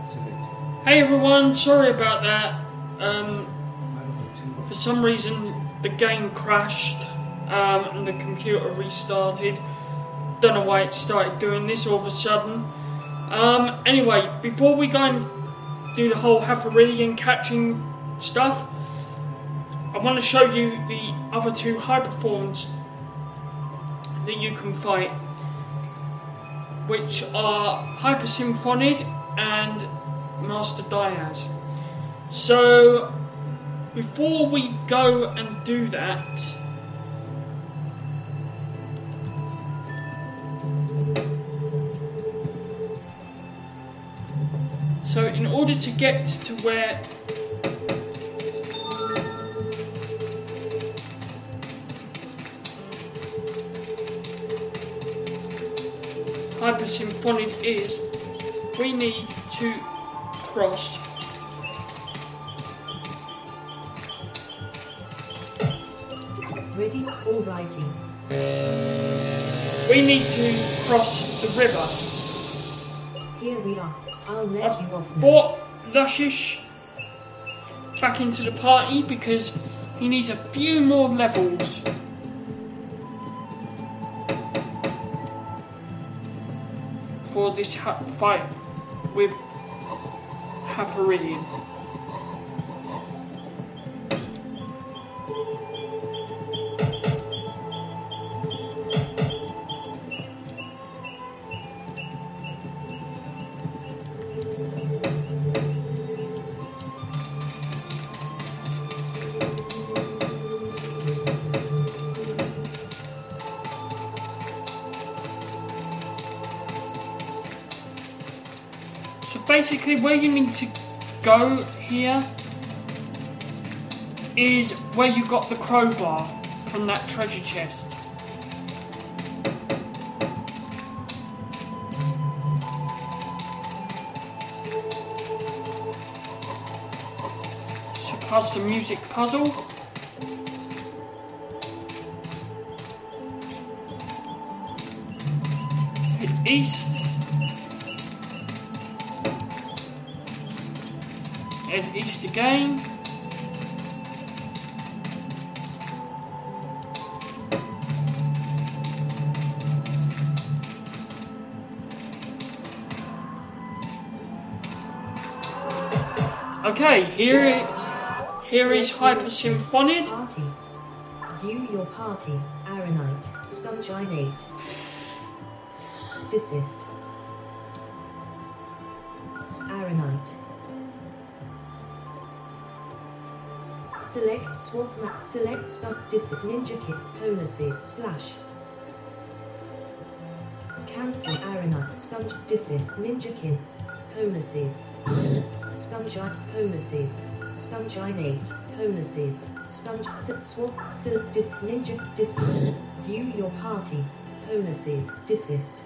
Hey everyone, sorry about that. For some reason the game crashed and the computer restarted. Don't know why it started doing this all of a sudden. Anyway, before we go and do the whole Hathoridian catching stuff, I want to show you the other two high performers that you can fight, which are Hyper Symphonid and Master Diaz. So before we go and do that, so in order to get to where Hyper Symphonid is, we need to cross ready, alrighty. We need to cross the river. Here we are. I'll let you off now. Brought Luscious back into the party because he needs a few more levels. For this fight with Hathoridian. Basically, where you need to go here is where you got the crowbar from that treasure chest. So past the music puzzle. Head east. Head east again. Okay, here is Hyper Symphonid. Party. View your party. Aronite. Sponginate. Desist. Aronite. Select swap map. Select spot. Ninja kit. Policy. Splash. Cancel. Aronite. Sponge. Desist. Ninja kit. Policies. Spongite. Policies. Sponginate. Policies. Sponge. Swap. Dis. Ninja. Dis. View your party. Policies. Desist.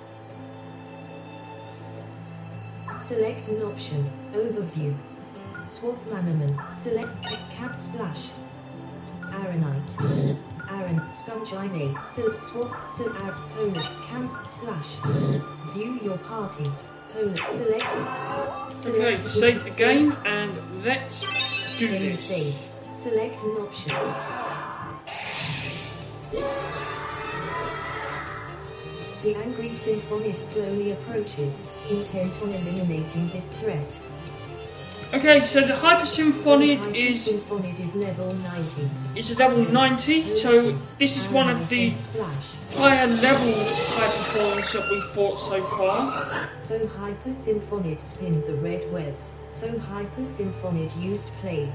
Select an option. Overview. Swap Manaman. Select Cat Splash. Aronite. Aron. Sponginate. Swap. Bonus. Cancel Splash. View your party. Select. Okay, save the game and let's do this. Saved. Select an option. The angry Symphonid slowly approaches, intent on eliminating this threat. Okay, so the Hyper Symphonid is level 90. It's a level 90, so this is one of the higher leveled Hyper forms that we've fought so far. Though Hyper Symphonid spins a red web, though Hyper Symphonid used Plague.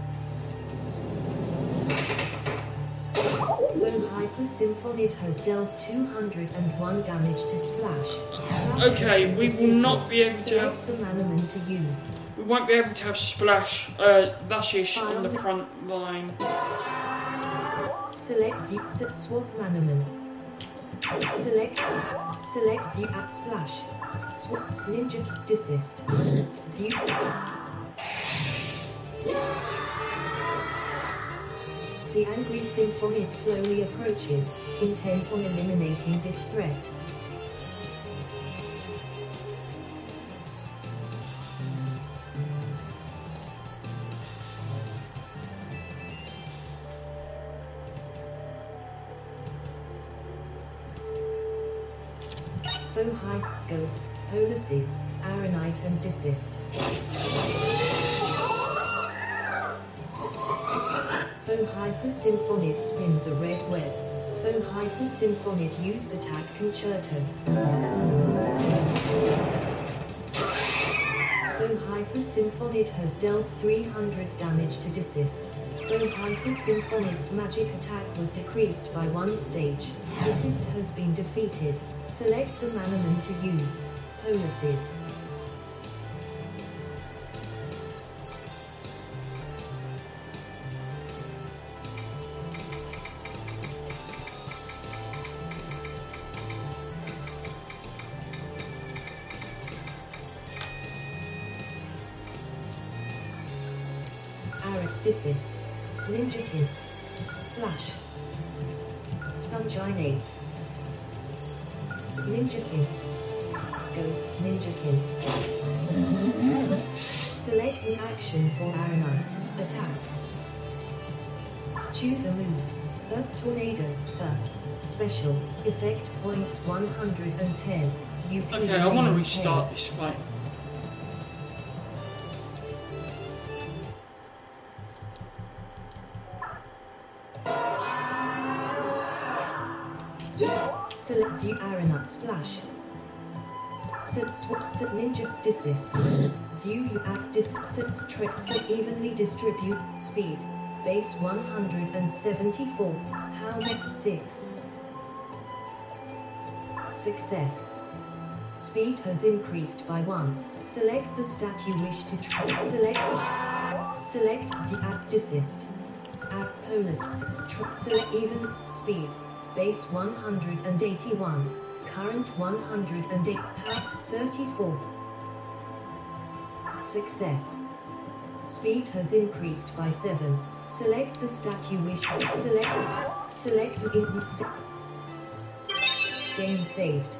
Though Hyper Symphonid has dealt 201 damage to Splash. Okay, we will not be able to have the Manaman to use. We won't be able to have Splash, Luscious on the front line. Select view, swap Manaman. Select view at Splash. Swap Ninja Desist. View. The angry Symphonid slowly approaches, intent on eliminating this threat. Faux high, go, policies, Aranite and desist. Faux hypersymphonid spins a red web. Faux hypersymphonid used attack concerto. Faux hypersymphonid has dealt 300 damage to desist. Faux hypersymphonid's magic attack was decreased by 1 stage. Desist has been defeated. Select the Manaman to use. Policies. Arik desist. Ninjakin. Splash. Sponginate. Ninjakin. Go, Ninjakin. Select an action for Aranite. Attack. Choose a move. Earth Tornado. Earth. Special. Effect points 110. Okay, I want to restart this fight. Select view Aranite splash. Sit ninja desist. View you act sits tricks evenly distribute speed. Base 174. How many 6. Success. Speed has increased by 1. Select the stat you wish to try. Select view act desist. Add polis select even speed. Base 181. Current 108. 34. Success. Speed has increased by 7. Select the stat you wish. Select game saved.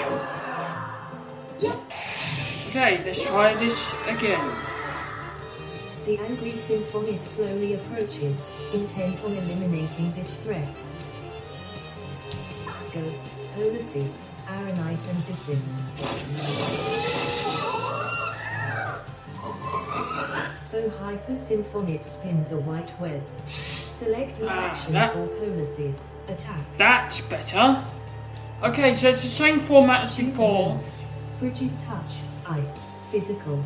Okay, let's try this again. The angry symphonid slowly approaches, intent on eliminating this threat. Go, policies, Aranite and desist. Faux hypersymphonid spins a white web. Select an action for policies. Attack. That's better. Okay, so it's the same format as before. Frigid touch, ice, physical.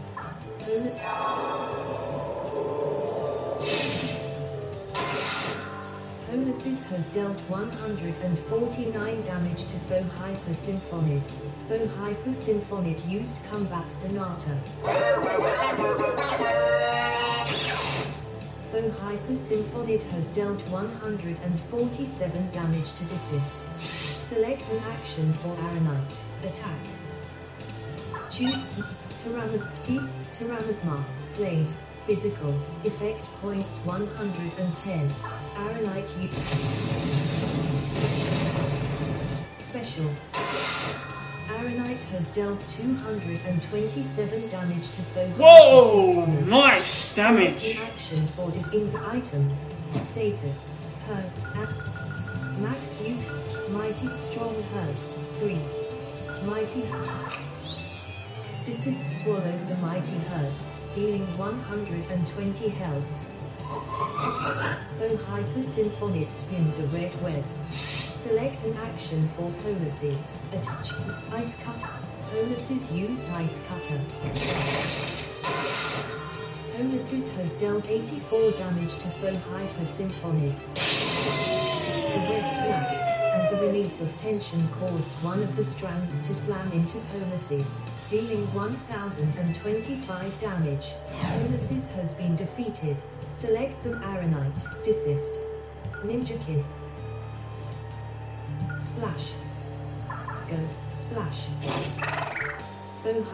Policies has dealt 149 damage to Faux hypersymphonid. Faux hypersymphonid used comeback sonata. Faux hypersymphonid has dealt 147 damage to desist. Select an action for Aranite. Attack. Choose Tyrannosaurus Flame. Physical. Effect points 110. Aranite Special. Aranite has dealt 227 damage to Faux. Whoa! Nice damage! Action for items. Status. Herd. Max U. Mighty Strong Herd. 3. Mighty Herd. Desist swallow the Mighty Herd. Healing 120 health. Faux hypersymphonid spins a red web. Select an action for policies. Attach. Ice cutter. Policies used ice cutter. Policies has dealt 84 damage to Faux hypersymphonid. The web snapped, and the release of tension caused one of the strands to slam into policies, dealing 1025 damage. Policies has been defeated. Select the Aranite. Desist. Ninjakin. Splash. Go. Splash. Faux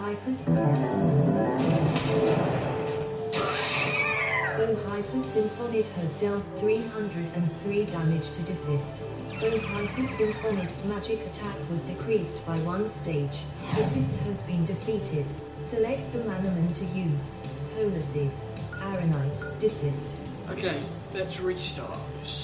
hypersymphonid has dealt 303 damage to desist. Faux hypersymphonid's magic attack was decreased by 1 stage. Desist has been defeated. Select the Manaman to use. Policies. Aranite. Desist. Okay, let's restart this.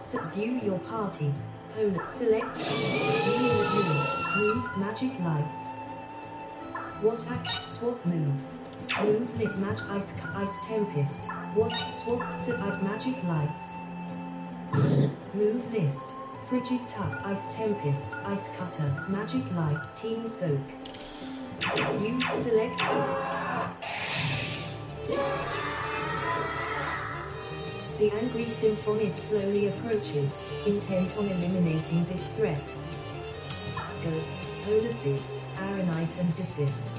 View your party. Select. View your moves. Move magic lights. What action? Swap moves. Move lit match ice tempest. What swap magic lights. Move list. Frigid tub, ice tempest, ice cutter, magic light, team soak. View, select. The angry Symphonid slowly approaches, intent on eliminating this threat. Go, Policies, Aronite and desist.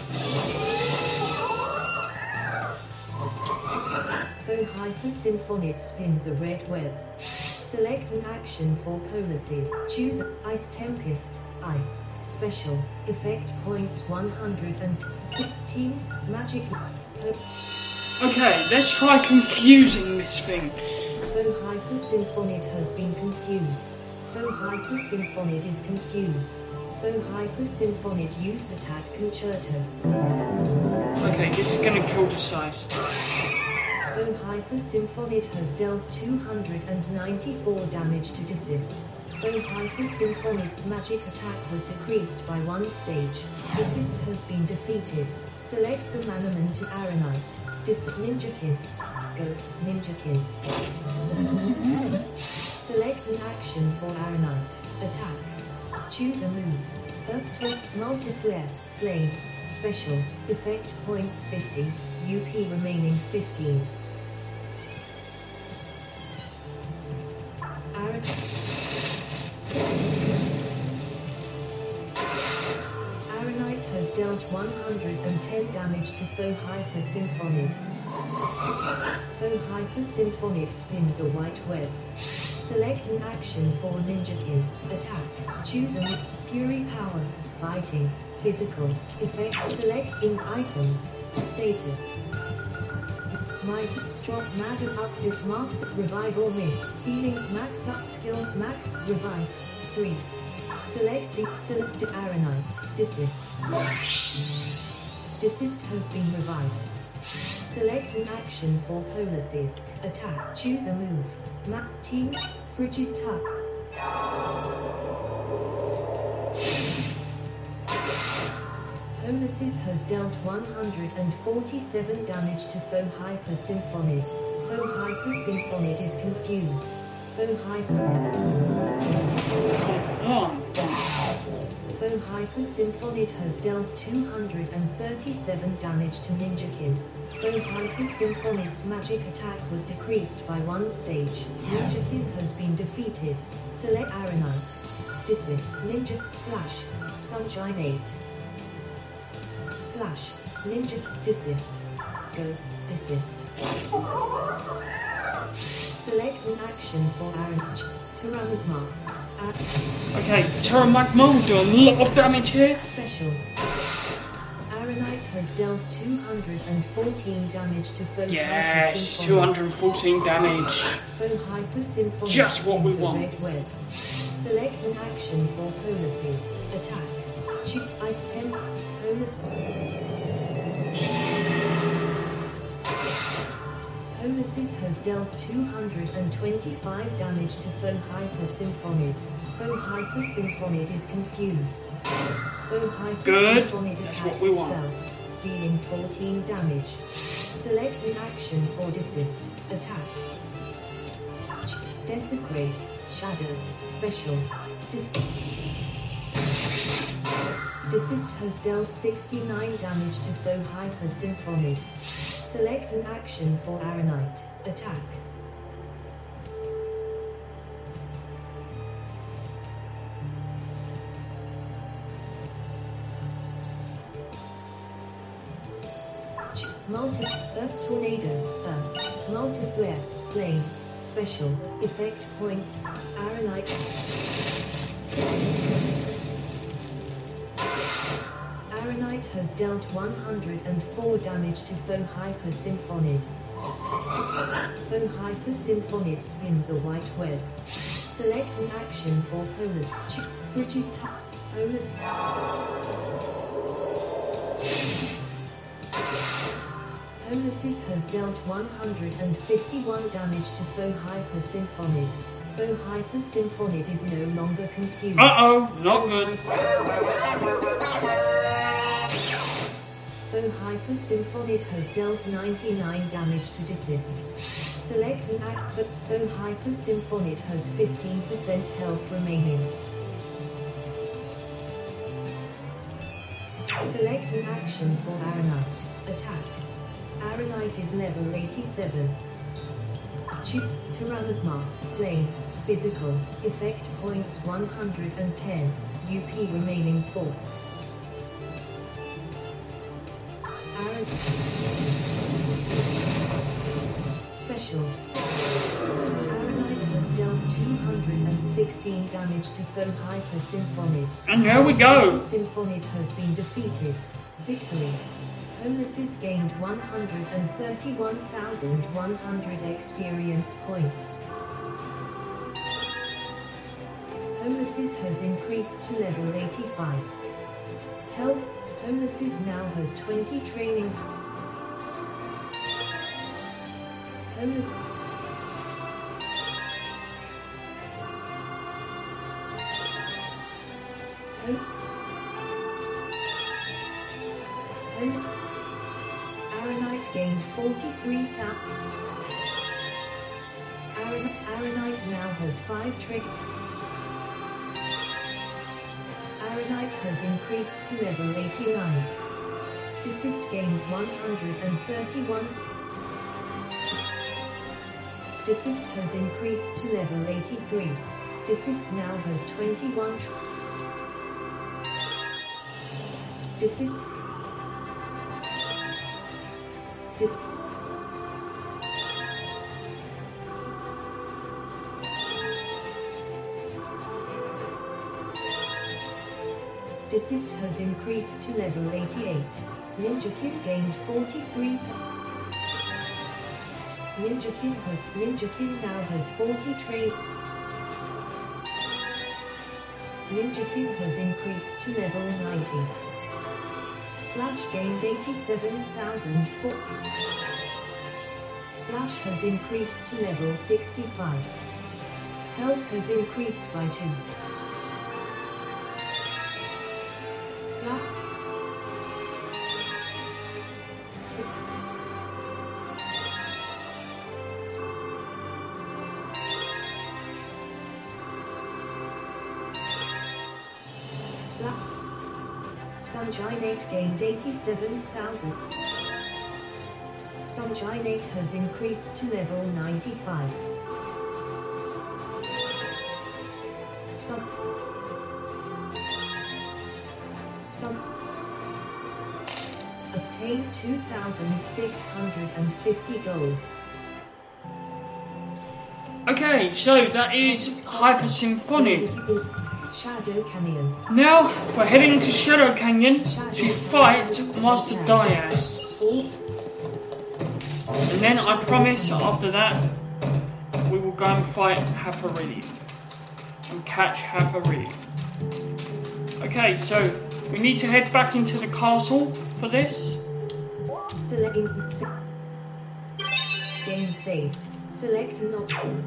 Though Hyper Symphonid spins a red web. Select an action for Policies. Choose Ice Tempest, Ice, Special, Effect points 100 and Teams, Magic. Okay, let's try confusing this thing. Though Hyper Symphonid has been confused. Though Hyper Symphonid is confused. Though Hyper Symphonid used attack concerto. Okay, this is gonna kill the size. Though Hyper Symphonid has dealt 294 damage to desist. Though Hyper Symphonid's magic attack was decreased by 1 stage, desist has been defeated. Select the Manaman to Aronite. Ninjakin. Go, Ninjakin. Select an action for Aronite. Attack. Choose a move. Earth multiplayer. Flame. Special. Effect points 50. UP remaining 15. Aronite has dealt 110 damage to Foe Hyper Symphonid. Foe Hyper Symphonid spins a white web. Select an action for Ninjakin. Attack. Choose a Fury Power. Fighting. Physical. Effect. Select in items. Status. Mighty Strong Madden Uplift Master Revive or Miss. Healing Max Up Skill Max Revive 3. Select Aronite. Desist. Desist has been revived. Select an action for Policies. Attack. Choose a move. Teams. Frigid Tug. Policies has dealt 147 damage to Foe Hyper Symphonid. Foe Hyper Symphonid is confused. Foe Hyper Symphonid has dealt 237 damage to Ninjakin. Foe Hyper Symphonid's magic attack was decreased by 1 stage. Ninjakin has been defeated. Select Aronite. Desist. Ninja. Splash. Sponginate. Splash. Ninja. Desist. Go. Desist. Select an action for Aronite. Terramagma. Okay, Terramagma will do a lot of damage here. Special. Aronite has dealt 214 damage to Foe Yes, 214 damage. Foe Hyper Symphonid. Just what we want. Red web. Select an action for Policies. Attack. Chip Ice Temp. Policies has dealt 225 damage to Foe Hyper Symphonid. Foe Hyper Symphonid is confused. Foe Hyper Good. Symphonid That's attacked what we want. itself, dealing 14 damage. Select an action for desist. Attack. Desecrate. Shadow. Special. Desist has dealt 69 damage to Foe Hyper Symphonid. Select an action for Aronite. Attack. Earth Tornado. Earth. Multiplayer. Flame. Special. Effect points. Aronite. Aronite has dealt 104 damage to Foe Hyper Symphonid. Foe Hyper Symphonid spins a white web. Select an action for Frigid Polis. Policies has dealt 151 damage to Foe Hyper Symphonid. Though Hyper Symphonid is no longer confused. Uh-oh, not good. Though Hyper Symphonid has dealt 99 damage to desist. Select an act that though Hyper Symphonid has 15% health remaining. Select an action for Aranite. Attack. Aranite is level 87. Tyrannogma. Flame. Physical. Effect points 110. UP remaining 4. Special. Aranite has dealt 216 damage to foe Hyper Symphonid. And there we go. Hyper Symphonid has been defeated. Victory. Holosys gained 131,100 experience points. Holosys has increased to level 85. Health. Holosys now has 20 training. Aranite gained 43,000. Aranite now has 5 training. Aranite has increased to level 89. Desist gained 131. Desist has increased to level 83. Desist now has 21. Desist. Desist has increased to level 88. Ninja Kid gained 43. Ninja Kid now has 40 trade. Ninja Kid has increased to level 90. Splash gained 87,004. Splash has increased to level 65. Health has increased by 2. Sponginate gained 87,000. Sponginate has increased to level 95. Obtain 2,650 gold. Okay, so that is Hyper Symphonid. Shadow Canyon. Now we're heading to Shadow Canyon to fight Master Diaz. And then I promise after that we will go and fight Hathoridian and catch Hathoridian. Okay, so we need to head back into the castle for this. Game saved. Select not.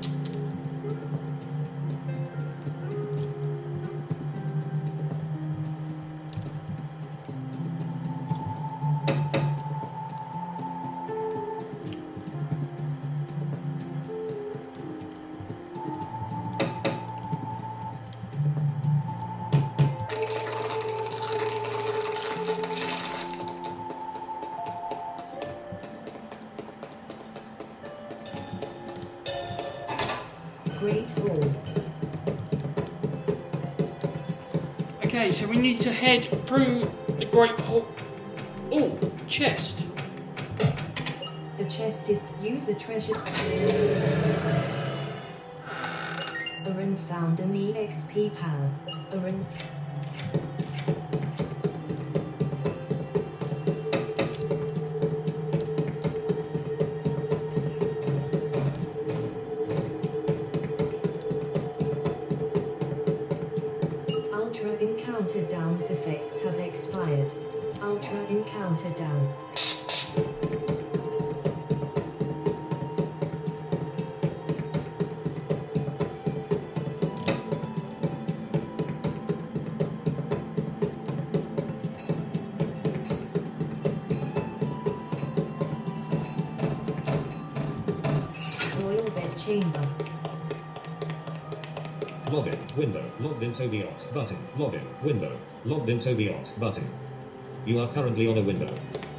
Great Hall. Okay, so we need to head through the Great Hall. Oh, chest. The chest is use a treasure. Aran found an EXP pal. Aran's. Ultra Encounter Down's effects have expired. Ultra Encounter Down. chamber. Login. Window. Logged in Tobias. Button. Login. Window. Logged in Tobias. Button. You are currently on a window.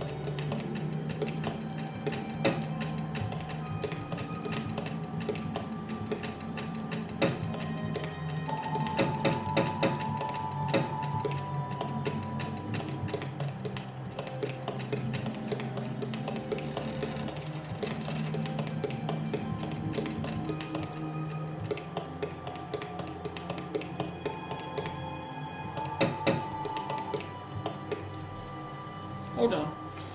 Hold on.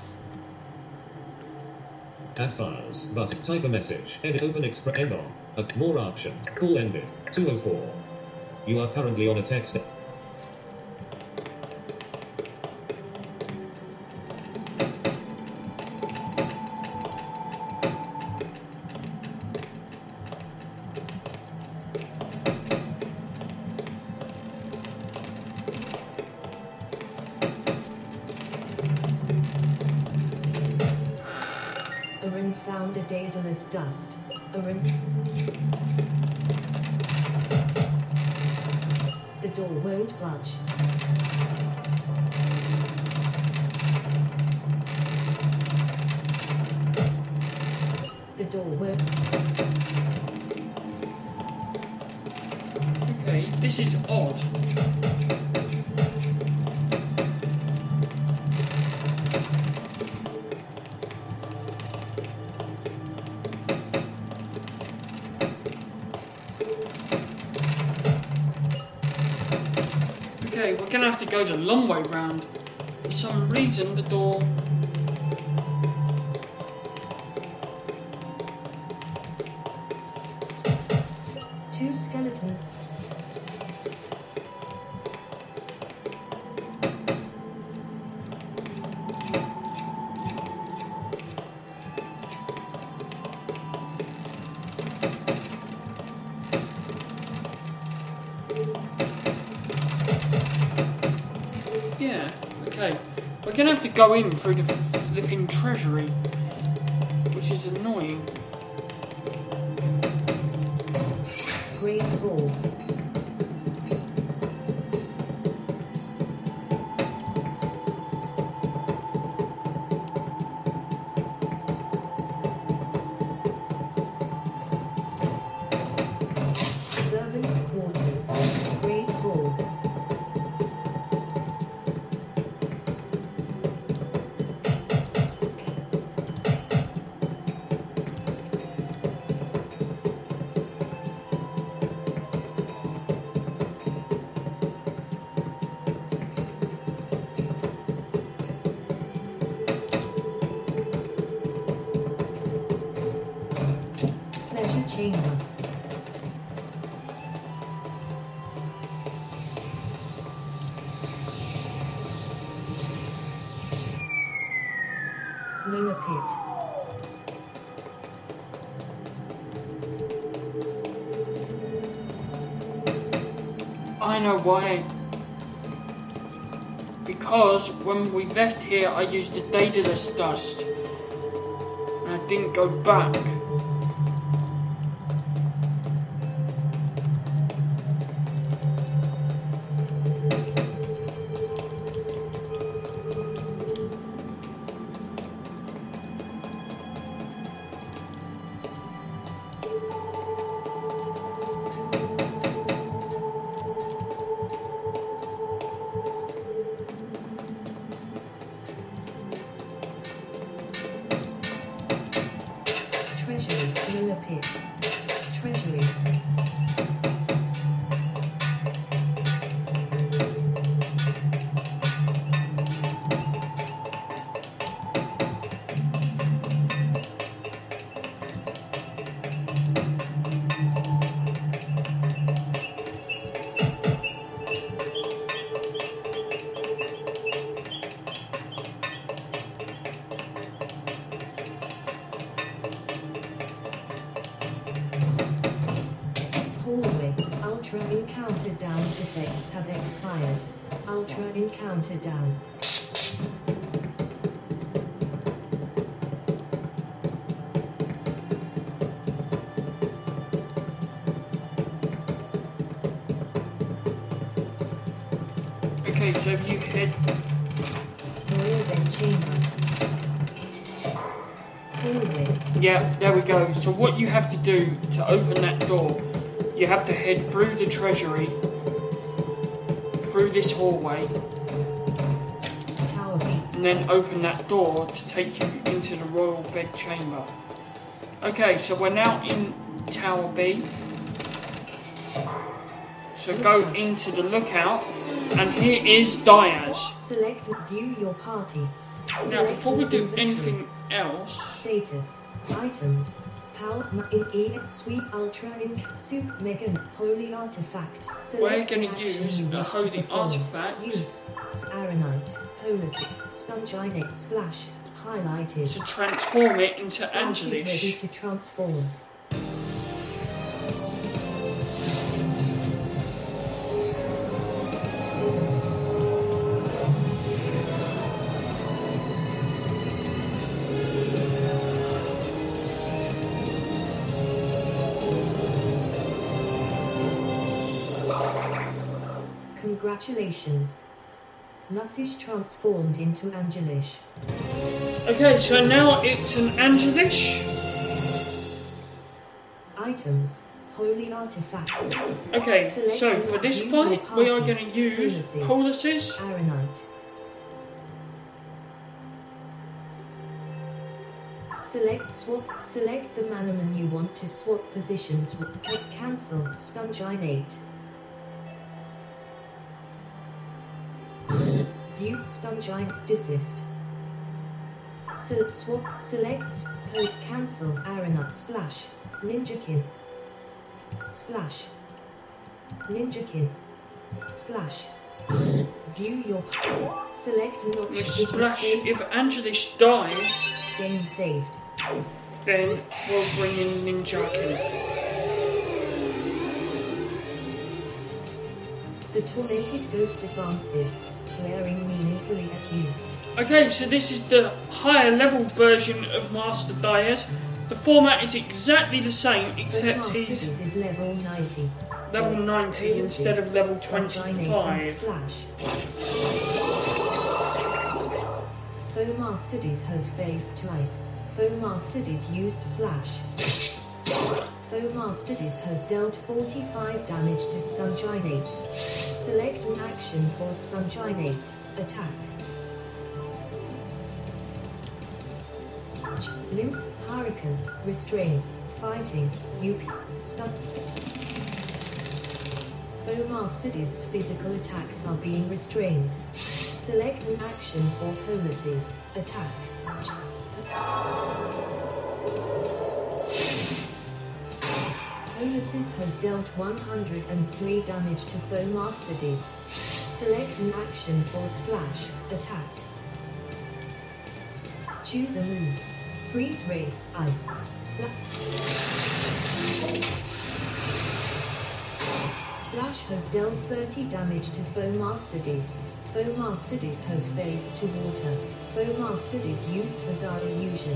Add files. Button. Type a message. Edit. Open express. End on. More option. Call ended. 204. You are currently on a text. Arun found a Daedalus dust. Arun. The door won't budge. The door won't. Okay, this is odd. Okay, we're gonna have to go the long way round. For some reason, the door. Two skeletons. Yeah, okay. We're gonna have to go in through the flipping treasury, which is annoying. Great Hall. Servants' quarters. Great Hall. Pleasure chamber. Lunar pit. I know why. Because when we left here, I used the Daedalus dust, and I didn't go back. Treasury. Lunar pit. Treasury. Hallway. Ultra encounter downs effects have expired. Ultra encounter down. Okay, so if you head... Royal bed chamber. Hallway. Yeah, there we go. So what you have to do to open that door, you have to head through the treasury, through this hallway, Tower B. and then open that door to take you into the royal bed chamber. Okay, so we're now in Tower B. So go into the lookout, and here is Diaz. Select view your party. Now, Select before we do inventory. anything else, Status. Items. Power in E Sweep Ultra Ink Soup Megan Holy Artifact. we're Select going the to action use you the wish to Holy perform. Artifact Use Aranite. Polis. Sponginate Splash. Highlighted. to transform it into Splash is ready Angelish. to transform. Congratulations. Lucish transformed into Angelish. Okay, so now it's an Angelish. Items. Holy artifacts. Okay, so for this fight, we are going to use Policies. Aranite. Select swap. Select the Manaman you want to swap positions with. Cancel. Sponginate. View Spongine. Desist. Swap. Select. Cancel. Aranite. Splash. Ninjakin. Splash. Ninjakin. Splash. View your. Select notch. With Splash, if Angelish dies, Game saved. then we'll bring in Ninjakin. The tormented ghost advances, glaring meaningfully at you. Okay, so this is the higher level version of Master Diaz. The format is exactly the same, except Master he's is level 90. level 90 instead of level 25. Splash. Foe Masterdies has phased twice. Foe Masterdies used slash. Foe Masterdies has dealt 45 damage to Sponginate. Select an action for Sponginate. Attack. Limp, Hurricane, Restrain, Fighting, UP, Stun. Foe Masterdies' physical attacks are being restrained. Select an action for Policies. Attack. Policies has dealt 103 damage to Foe Masterdies. Select an action for Splash. Attack. Choose a move. Freeze Ray. Ice. Splash has dealt 30 damage to Foe Masterdies. Foe Masterdies has phased to water. Foe Masterdies used Bizarre Illusion.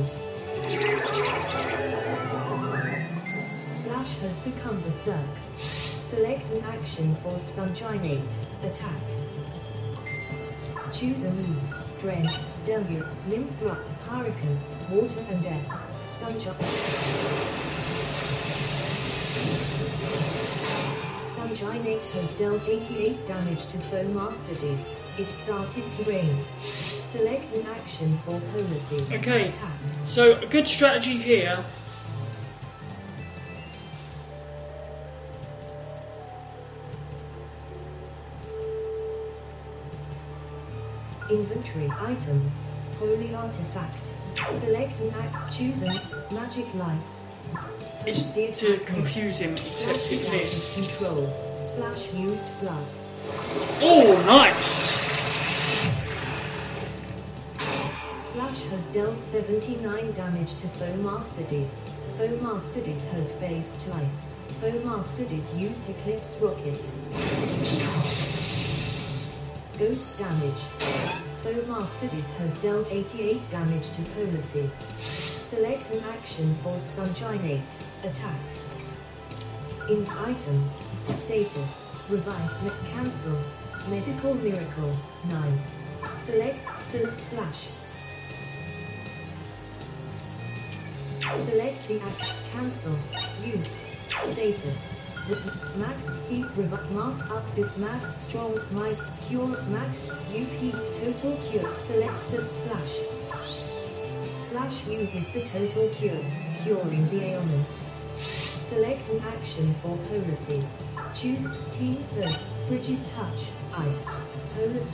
Splash has become Berserk. Select an action for Sponginate. Attack. Choose a move. Drain, Deluge, Limthrup, Hurricane, Water and Air. Sponginate has dealt 88 damage to Foe Masterdies. It started to rain. Select an action for Policies. Okay, Attack. so a good strategy here. Inventory items. Holy artifact. Select an act. Choose a magic lights. It's The to attack confuse him, except Splash it's this. control. Splash used blood. Oh, nice! Splash has dealt 79 damage to Foe Masterdies. Foe Masterdies has phased twice. Foe Masterdies used Eclipse Rocket. Ghost damage. Foe Masterdies has dealt 88 damage to Policies. Select an action for Sponginate. Attack. In items. Status. Revive. Cancel. Medical Miracle. 9. Select Splash. Select the action. Cancel. Use. Status. Max Heat Revive. Mask Up. Mad. Strong. Might. Cure. Max. UP. Total Cure. Select Splash. Splash uses the Total Cure, curing the ailment. Select an action for policies. Choose Team Soap, Frigid Touch, Ice, Polis.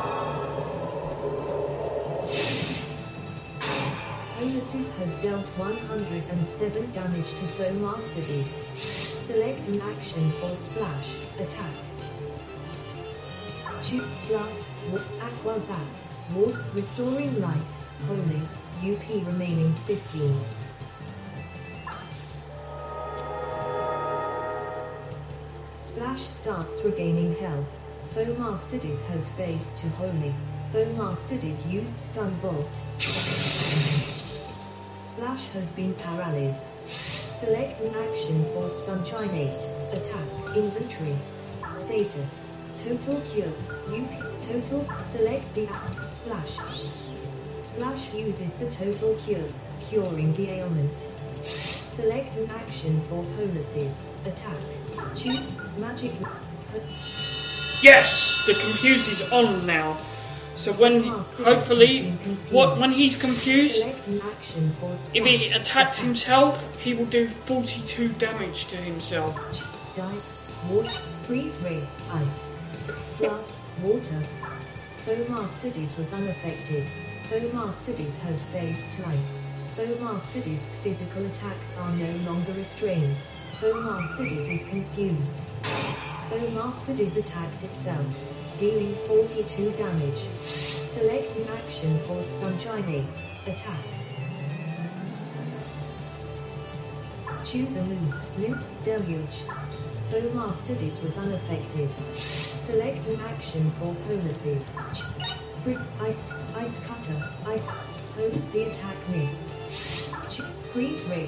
Policies has dealt 107 damage to foe Masterdies. Select an action for Splash, Attack. Choose Blood, Aqua Zap, Water, Restoring Light, Holy, UP remaining 15. Splash starts regaining health. Foe Masterdies has phased to Holy. Foe Masterdies used Stun Bolt. Splash has been paralyzed. Select an action for Sponginate. Attack. Inventory. Status. Total Cure. UP. Total. Select the Splash. Splash uses the Total Cure, curing the ailment. Select an action for policies. Attack. Choose Magic. Yes, the confuse is on now. So when hopefully, when he's confused, Select an action for Splash. if he attacks himself, he will do 42 damage to himself. Dive, water, freeze ray, ice, blood, water. Foe Masterdies was unaffected. Foe Masterdies has phased to ice. Foe Masterdies' physical attacks are no longer restrained. Foe Masterdies is confused. Foe Masterdies attacked itself, dealing 42 damage. Select an action for Sponginate. Attack. Choose a move. Limp, Deluge. Foe Masterdies was unaffected. Select an action for policies. Ice Cutter. Ice. Hope the attack missed. Freeze Ray.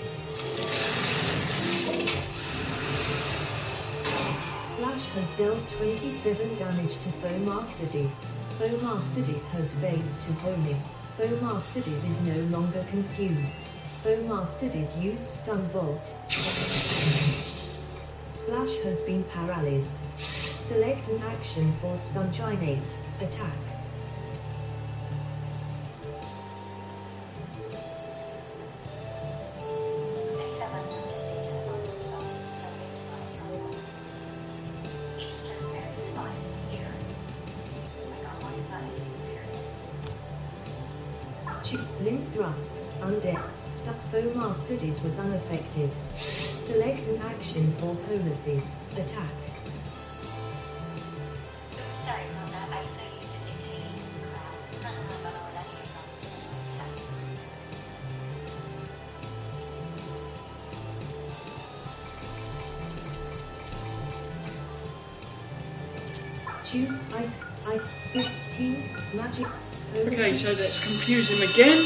Splash has dealt 27 damage to Foe Masterdies. Foe Masterdies has phased to Holy. Foe Masterdies is no longer confused. Foe Masterdies used Stun Bolt. Splash has been paralyzed. Select an action for Sponginate. Attack. Limb Thrust. Undead. Foe Masterdies was unaffected. Select an action for policies. Attack. Choose ice, teams, magic. Okay, so let's confuse him again.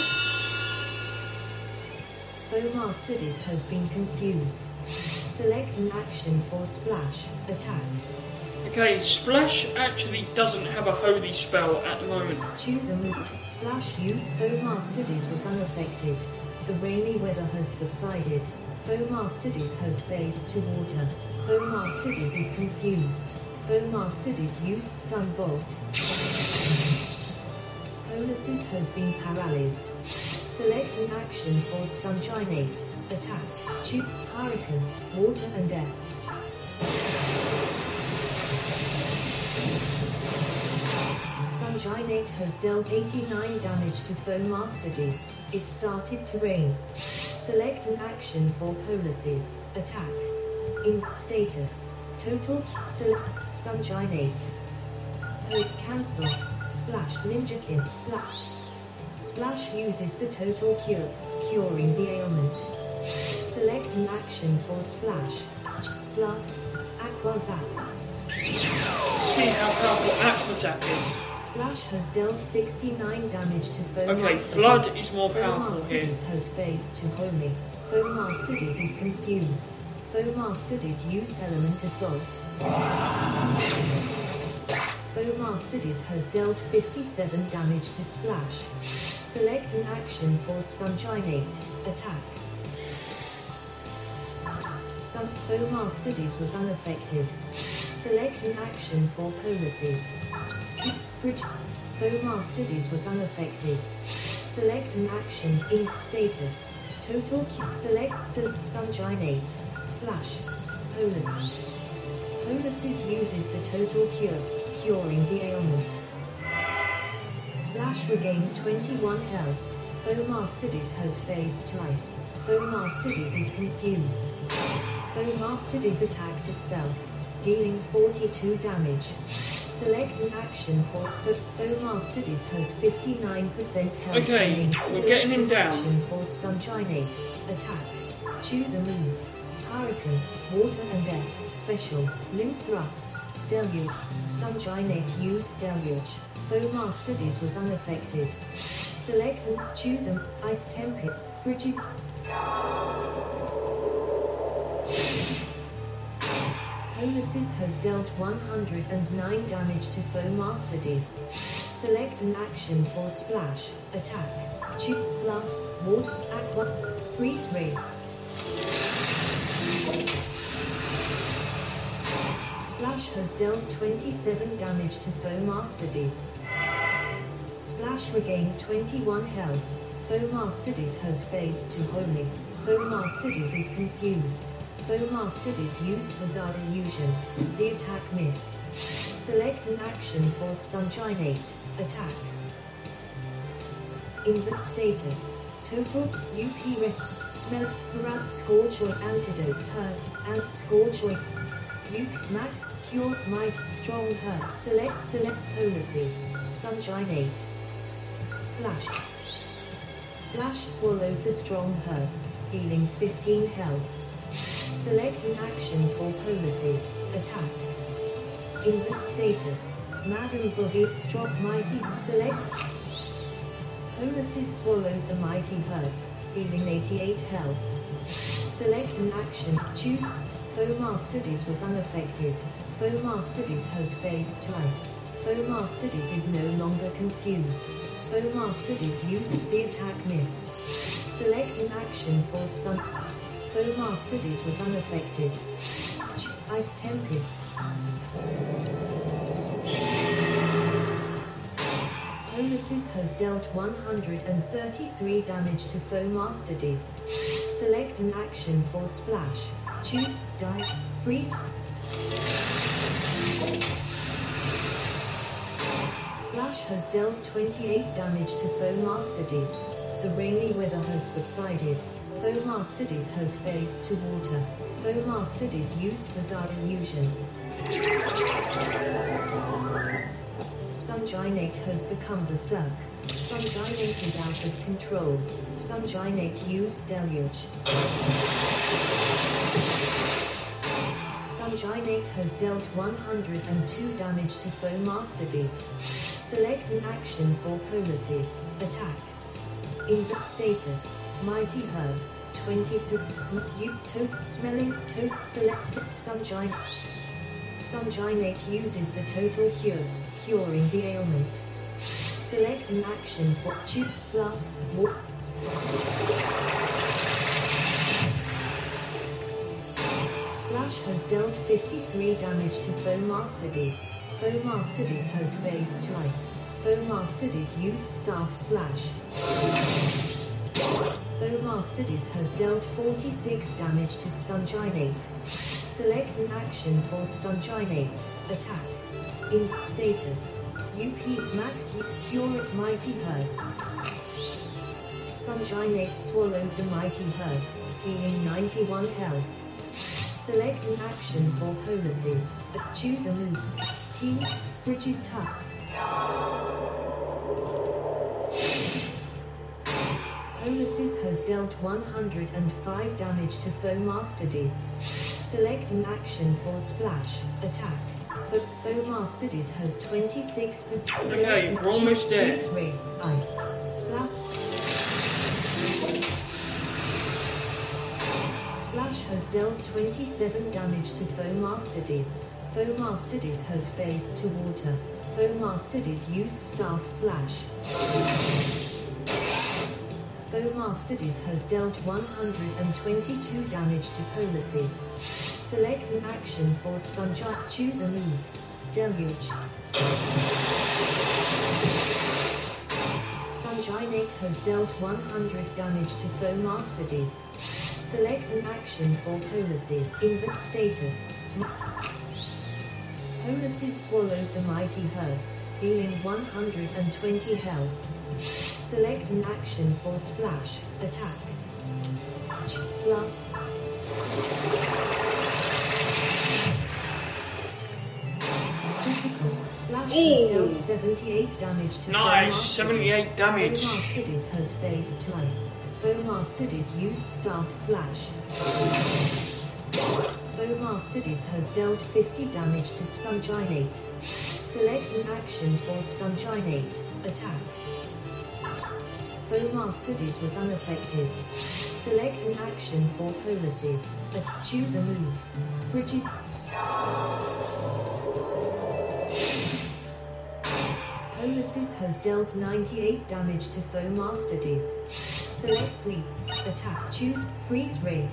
Foe Masterdies has been confused. Select an action for Splash. Attack. Okay, Splash actually doesn't have a holy spell at the moment. Choose a move. Splash you. Foe Masterdies was unaffected. The rainy weather has subsided. Foe Masterdies has phased to water. Foe Masterdies is confused. Foe Masterdies used Stun Bolt. Policies has been paralyzed. Select an action for Sponginate. Attack. Choose Hurricane, Water and Air. Sponginate has dealt 89 damage to Foe Masterdies. It started to rain. Select an action for policies. Attack. In status. Total. Select Sponginate. Cancel. Splash. Ninjakin. Splash. Splash uses the Total Cure, curing the ailment. Select an action for Splash. Blood. Aqua Zap. See how powerful Aqua Zap is. Splash has dealt 69 damage to Foe Okay, Masterdies. Flood is more Foe powerful here. Masterdies has phased to Holy. Foe Masterdies is confused. Bowmasters used Element Assault. Bowmasters has dealt 57 damage to Splash. Select an action for Sponginate. Attack. Bowmasters was unaffected. Select an action for Policies. Bridge. Bowmasters was unaffected. Select an action. Ink status. Total Q. Select Sponginate. Splash. Policies. Policies uses the Total Cure, curing the ailment. Splash regained 21 health. Bowmasters has phased twice. Bowmasters is confused. Bowmasters attacked itself, dealing 42 damage. Select an action for Bowmasters has 59% health. Okay, we're getting him down. Action for Sponginate. Attack. Choose a move. Hurricane, Water and Air, Special, Limb Thrust, Deluge. Sponginate used Deluge. Bowmasters was unaffected. Select and choose an Ice Tempest, Frigid. Policies has dealt 109 damage to Bowmasters. Select an action for Splash, Attack, Choose Flood, Water, Aqua, Freeze Ray. Splash has dealt 27 damage to Bowmasters. Splash regained 21 health. Bowmasters has phased to Holy. Bowmasters is confused. Bowmasters used Hazard Illusion. The attack missed. Select an action for Sponginate. Attack. Invert status. Total UP rest. Smell. Harat Scorchoy Antidote. Herb. Ant Scorchoy. UP Max. Cure. Might. Strong Herb. Select Policies. Sponginate. Splash. Splash swallowed the strong herb, healing 15 health. Select an action for Policies. Attack. Invert status. Madam Boogie Strop Mighty. Selects. Policies swallowed the mighty herb, healing 88 health. Select an action. Choose. Bowmasters was unaffected. Bowmasters has phased twice. Bowmasters is no longer confused. Bowmasters used the attack missed. Select an action for Spun. Bowmasters was unaffected. Ice Tempest. Policies has dealt 133 damage to Bowmasters. Select an action for Splash. Choose, Die, Freeze. Splash has dealt 28 damage to Bowmasters. The rainy weather has subsided. Bowmasters has phased to water. Bowmasters used Hazard Illusion. Sponginate has become Berserk. Sponginate is out of control. Sponginate used Deluge. Sponginate has dealt 102 damage to Bowmasters. Select an action for Policies. Attack. Invert status. Mighty Herb. 23. Smelling. Select Sponginate. Sponginate uses the Total Cure, curing the ailment. Select an action for Choose Flood. Water. Splash has dealt 53 damage to Bowmasters. Bowmasters has phased twice. Bowmasters used Staff Slash. Bowmasters has dealt 46 damage to Sponginate. Select an action for Sponginate. Attack. Ink status. UP Max Cure Mighty Herb. Sponginate swallowed the Mighty Herb, healing 91 health. Select an action for Policies. Choose a move. Team. Frigid Tuck. Policies has dealt 105 damage to Bowmasters. Select an action for Splash. Attack. But Bowmasters has 26%. Okay, we're almost there. Ice. Splash. Splash has dealt 27 damage to Foemastardes. Foemastardes has phased to water. Foemastardes used Staff Slash. Foemastardes has dealt 122 damage to Policies. Select an action for Spongite. Choose a move. Deluge. Sponginate has dealt 100 damage to Foemastardes. Select an action for Policies. Invert status. Policies swallowed the mighty herb, dealing 120 health. Select an action for Splash. Attack. Fluff. Physical. Splash has dealt 78 damage to Nice, Foemastardes. 78 damage. Foemastardes has phased twice. Foemastardes used Staff Slash. Foemastardes has dealt 50 damage to Sponginate. Select an action for Sponginate. Attack. Foemastardes was unaffected. Select an action for Policies. Choose a move. Frigid. Policies has dealt 98 damage to Foemastardes. Select free. Attack. Choose. Freeze ray.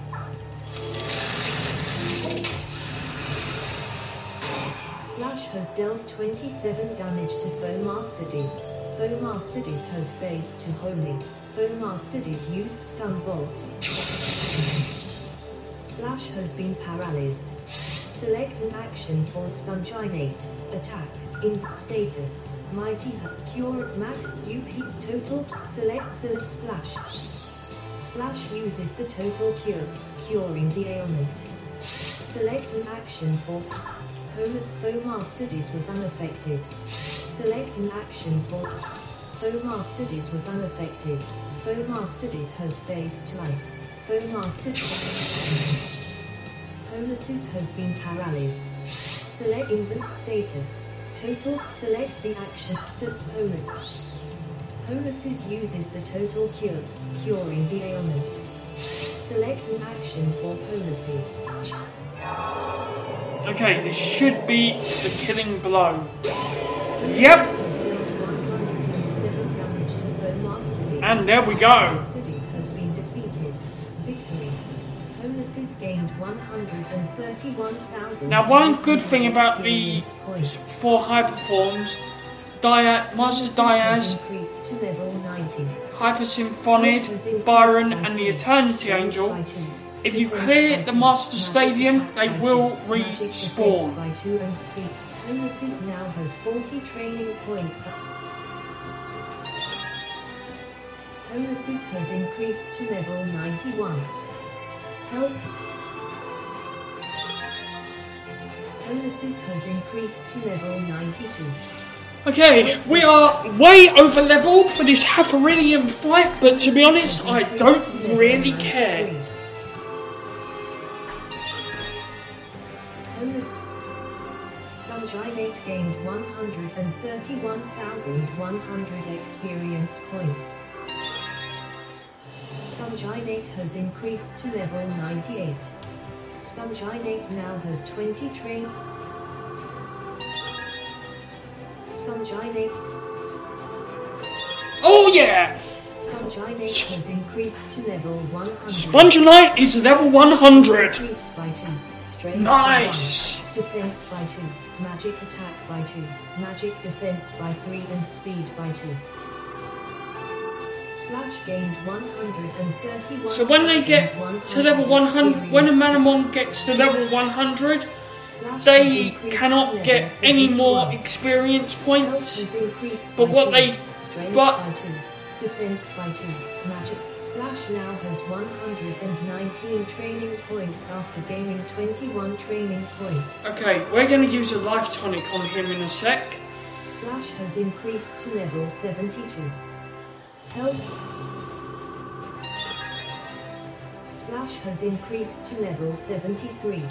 Splash has dealt 27 damage to Foemastardes. Foemastardes has phased to Holy. Foemastardes used Stun Bolt. Splash has been paralyzed. Select an action for Sponginate. Attack. Invert status. Mighty Cure Max UP Total. Select Splash. Splash uses the Total Cure, curing the ailment. Select an action for Foemastardes was unaffected. Select an action for Foemastardes was unaffected. Foemastardes has phased twice. Policies has been paralyzed. Select invert status. Total. Select the action. Policies uses the Total Cure, curing the ailment. Select an action for Policies. Okay, this should be the killing blow. Yep. And there we go. Foemastardes has been defeated. Victory. Policies gained 131,000. Now, one good thing about the points. 4 Hyperforms, Master Diaz, Increased to level 90. Hypersymphonid, Byron, and the Eternity Angel, if you clear the Master Stadium, they will respawn. By 2 and speed. Policies now has 40 training points. Policies has increased to level 91. Health. Policies has increased to level 92. Okay, we are way over level for this Hathorian fight, but to be honest, I don't really care. Sponginate gained 131,100 experience points. Sponginate has increased to level 98. Sponginate now has 20 train. Sponginate. Oh yeah! Sponginate has increased to level 100. Sponginite is level 100. Increased by 2. Strength Nice. by 1. Defense by 2. Magic attack by 2. Magic defense by 3 and speed by 2. Splash gained 131. So when they get to level 100, when a Manamon gets to level 100, they cannot get any more experience points. But what they, defense by 2. Magic Splash now has 119 training points after gaining 21 training points. Okay, we're going to use a life tonic on him in a sec. Splash has increased to level 72. Health. Splash has increased to level 73.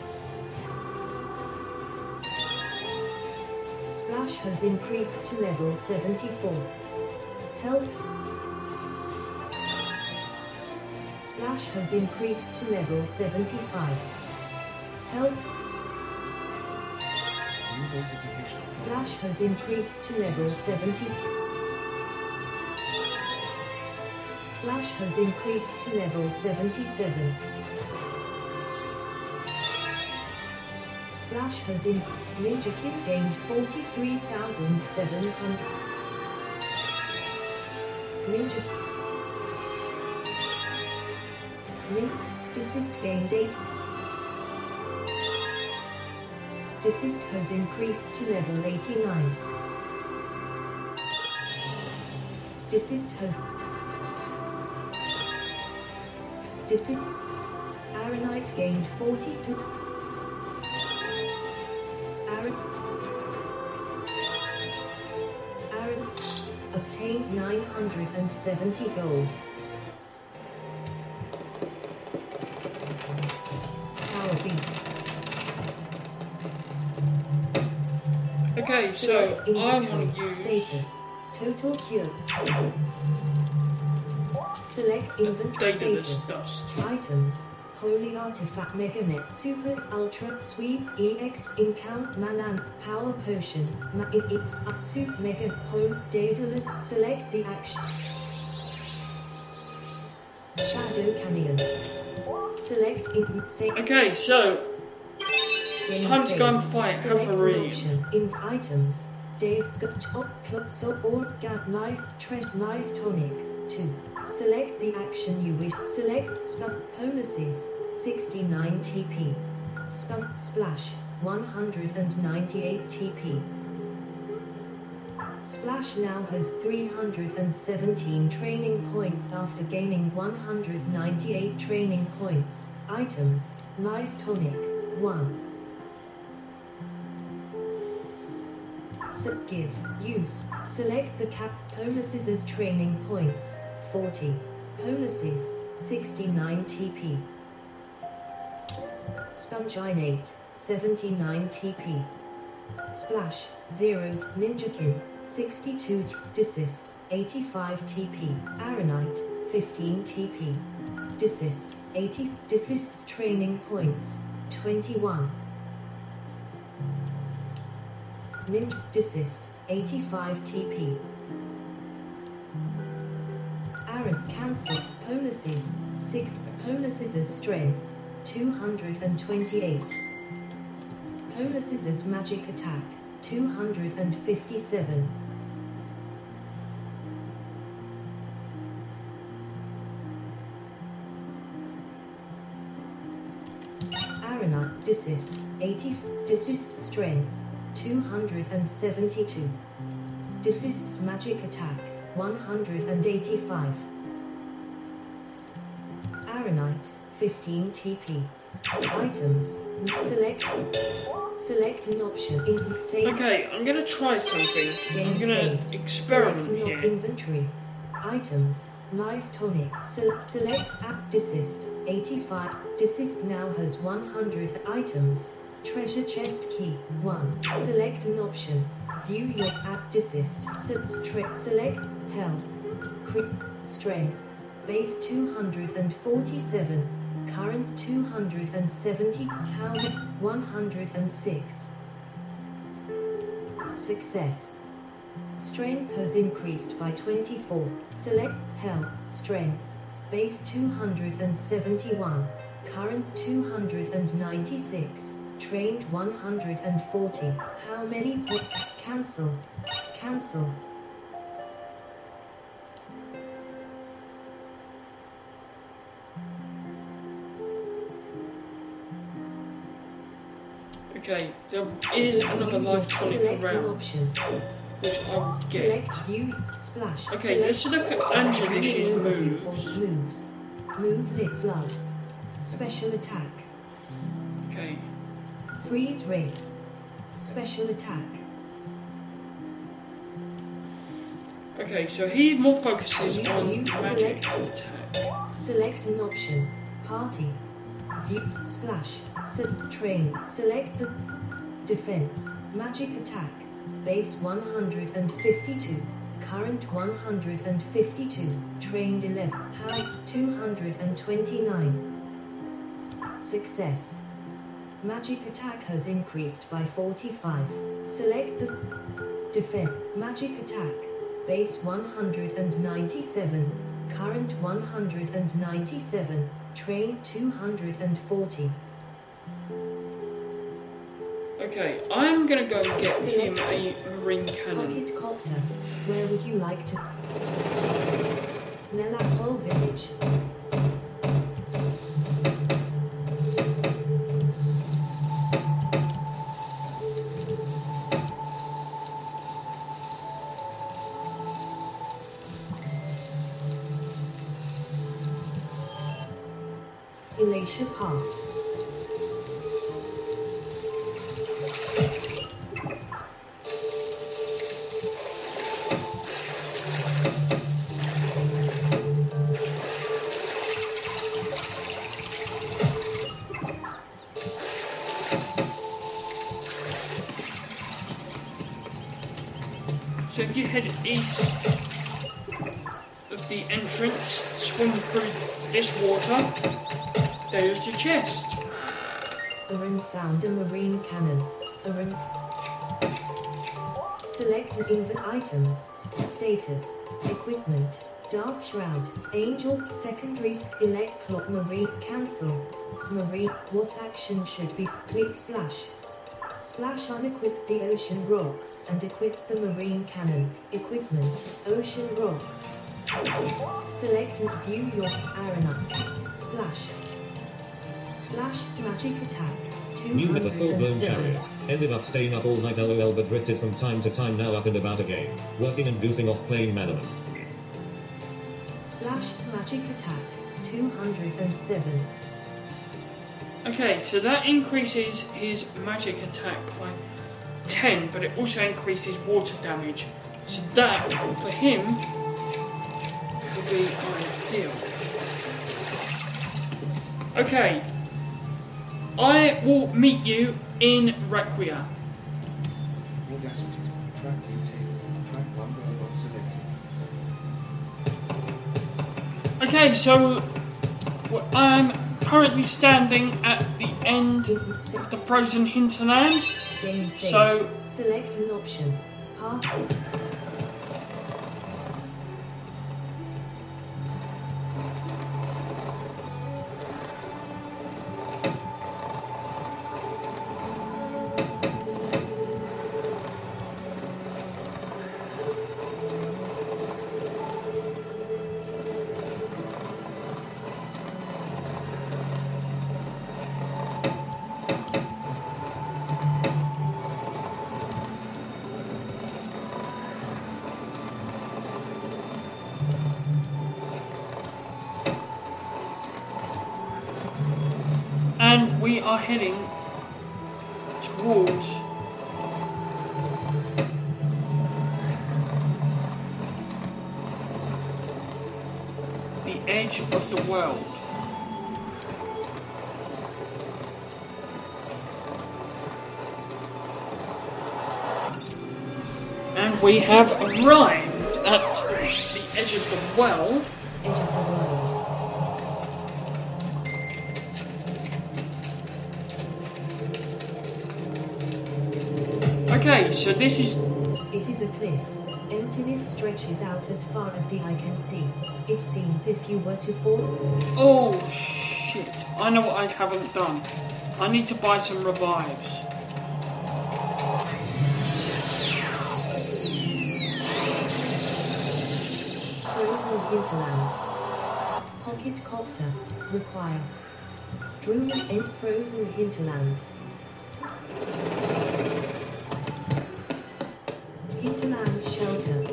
Splash has increased to level 74. Health. Splash has increased to level 75. Health. New notification. Splash has increased to level 70. Splash has increased to level 77. Splash has in Ninja Kid gained 43,700. Ninja Desist gained 8. Desist has increased to level 89. Desist has Desist Aronite gained 43. Aaron obtained 970 gold. Tower B. Okay, so Select I want inventory. to use... Status. Total cure. Select inventory Daedalus status. dust. Items. Holy Artifact Meganet Super Ultra Sweep EX Incount Manan Power Potion in its Suit Mega Home Daedalus. Select the action. Shadow Canyon. Select in say. Okay, so it's time to go and fight Hathorian. In items. Top Club So or Gab Life Tread Life Tonic 2. Select the action you wish. Select Skunk Policies 69 TP. Skunk Splash 198 TP. Splash now has 317 training points after gaining 198 training points. Items. Life Tonic 1. Give. Use. Select the cap. Policies as training points. 40. Policies. 69 TP. Sponginate. 79 TP. Splash. 0. Ninjakin. 62 Desist. 85 TP. Aronite. 15 TP. Desist. 80. Desist's training points. 21. Ninja Desist, 85 TP. Aaron Cancel, Policies, 6. Policies' Strength, 228. Policies' Magic Attack, 257. Arana, Desist, 80. Desist Strength, 272. Desist's Magic Attack, 185. Aronite, 15 TP. Items. Select an option in save. Okay, I'm gonna try something. I'm Game gonna saved. experiment Select here. inventory. Items. Life Tonic. Select app Desist. 85. Desist now has 100 items. Treasure chest key 1. Select an option. View your app Desist. Select health. Strength. Base 247. Current 270. Pound 106. Success. Strength has increased by 24. Select health. Strength. Base 271. Current 296. Trained 140. How many points? Cancel. Cancel. Okay, there is another life tonic Select an around, option. which I'll get. Select use splash. Okay, let's look at Angelish's moves. Moves. Move lit flood. Special attack. Okay, Freeze ray. Special attack. okay, so he more focuses on You magic select. attack. Select an option. Party. View splash. Train. Select the defense. Magic attack. Base 152. current 152, trained 11, power 229. Success. Magic attack has increased by 45. Select the defend. Magic attack. Base 197. Current 197. Train 240. Okay, I'm gonna go and get him a marine cannon. Pocket copter. Where would you like to? Lelapol village. Elisha Path. So if you head east of the entrance, swim through this water, there's your chest. Arim found a marine cannon. Arim. Select invent items. Status. Equipment. Dark Shroud. Angel. Secondary. Elect clock. Marine. Cancel. Marine. What action should be? Please splash. Splash unequip the ocean rock and equip the marine cannon. Equipment. Ocean rock. Select and view your arena. Splash. Splash magic attack. New with a full-blown 207. chariot. Ended up staying up all night lol but drifted from time to time, now up and about again. Working and goofing off playing Madaman. Splash magic attack. 207. Okay, so that increases his magic attack by 10, but it also increases water damage. So that, for him, will be ideal. Okay, I will meet you in Requia. Audacity. Track mutate. Track 1 robot selected. Okay, so I'm currently standing at the end of the frozen hinterland. Game saved. So- select an option. Path. And we are heading towards the edge of the world. And we have arrived at the edge of the world. Edge of the world. Okay, so this is... It is a cliff. Emptiness stretches out as far as the eye can see. It seems if you were to fall. Oh, shit. I know what I haven't done. I need to buy some revives. Frozen hinterland. Pocket copter. Require. Droom and frozen hinterland. Hinterland shelter.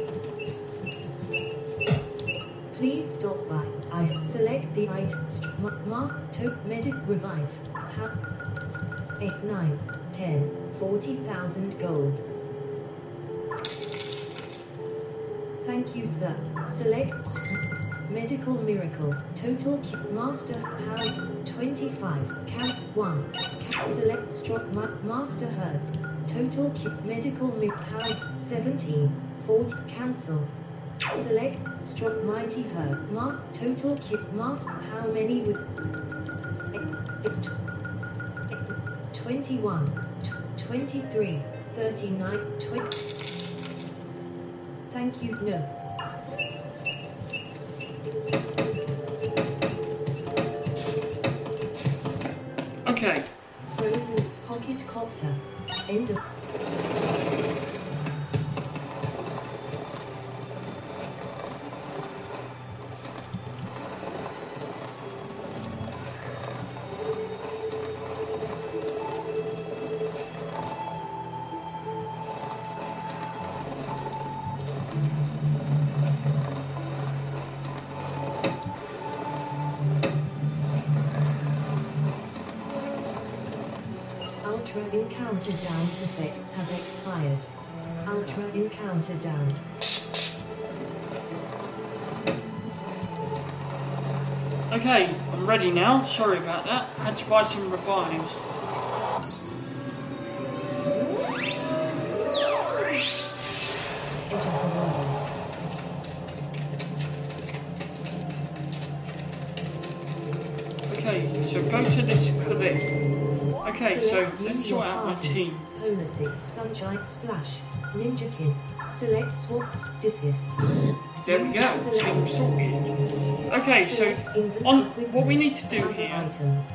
Please stop by. I select the item. Mask to medic revive. 8, 9, 10, 40,000 gold. Thank you, sir. Select medical miracle. Total master power 25. Cap 1. Select master herb. Total medical power 17. 40. Cancel. Select. Struck mighty herd. Mark. Total cube. Mask. How many would... 21. 23. 39. 20. Thank you. No. Okay. Frozen. Pocket copter. End of... Ultra Encounter Down's effects have expired. Ultra Encounter Down. Okay, I'm ready now. Sorry about that. I had to buy some revives. Edge of the world. Okay, so go to this cliff. Okay, so Select let's use your sort out my party. team. Polacid, Spongite Splash, Ninjakin. Select swaps, desist. There we go, team sorted. Okay, so Select inventory on equipment, what we need to do other here items.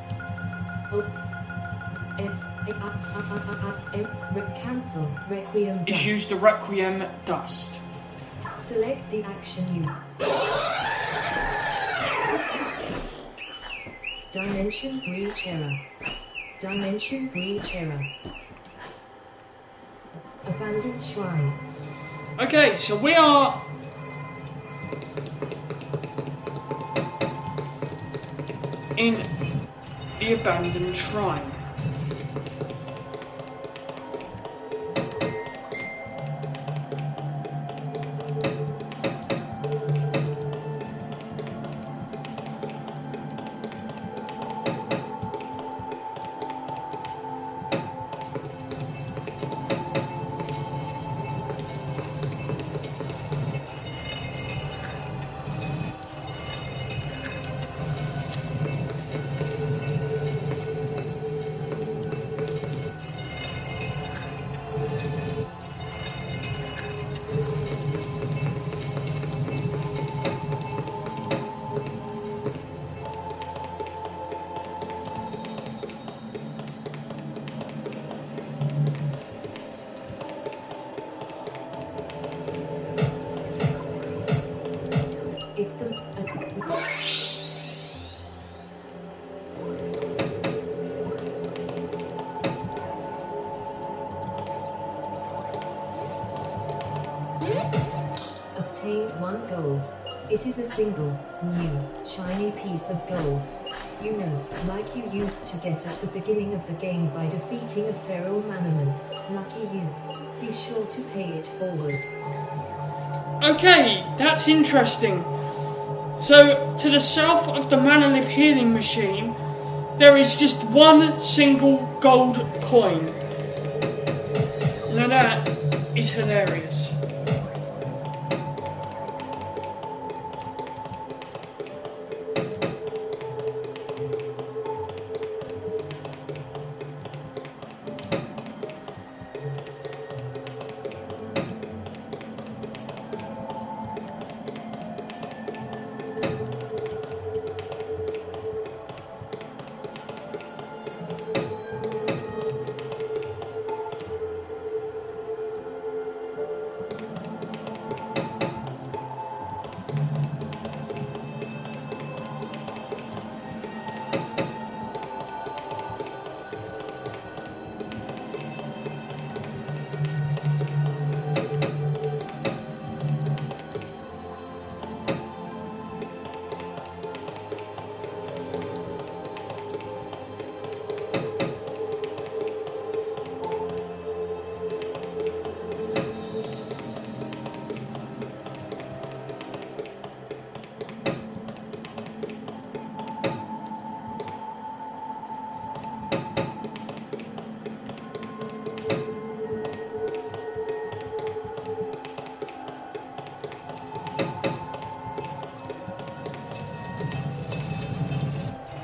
Cancel Requiem is dust. use the Requiem dust. Select the action you. Dimension Breach Error. Dimension Breach Error. Abandoned Shrine. Okay, so we are in the abandoned shrine. It's the obtained 1 gold. It is a single, new, shiny piece of gold. You know, like you used to get at the beginning of the game by defeating a feral Manaman. Lucky you. Be sure to pay it forward. Okay, that's interesting. So, to the south of the Manalith healing machine, there is just one single gold coin. Now that is hilarious.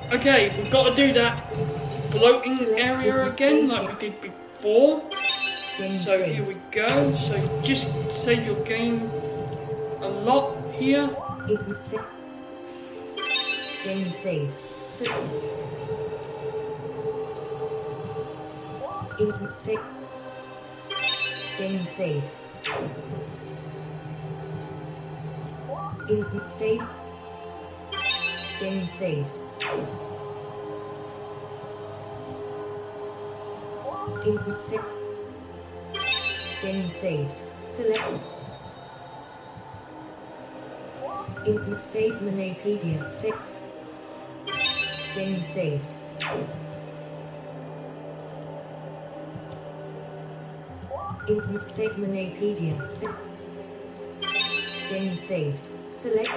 Okay, we've got to do that floating area again like we did before. So here we go. So just save your game a lot here. Input set. Game saved. Input set. Game saved. Input save. Game saved. Input set. Game saved. Select. Input save Manapedia. Set. Game saved. Input save Manapedia. Set. Game saved. Select.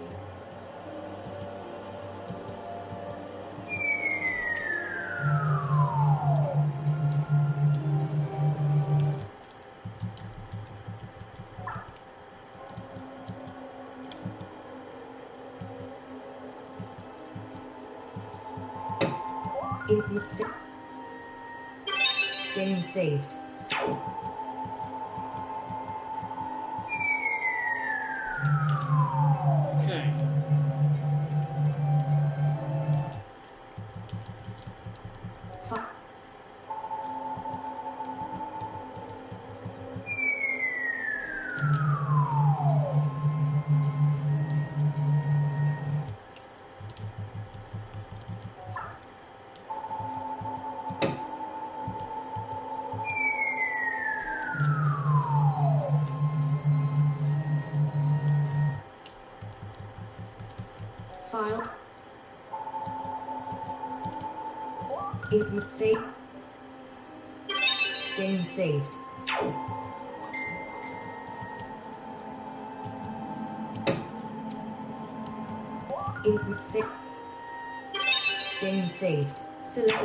Input set. Game saved. Okay. File. Input save. Game saved. Input save. Game saved. Select.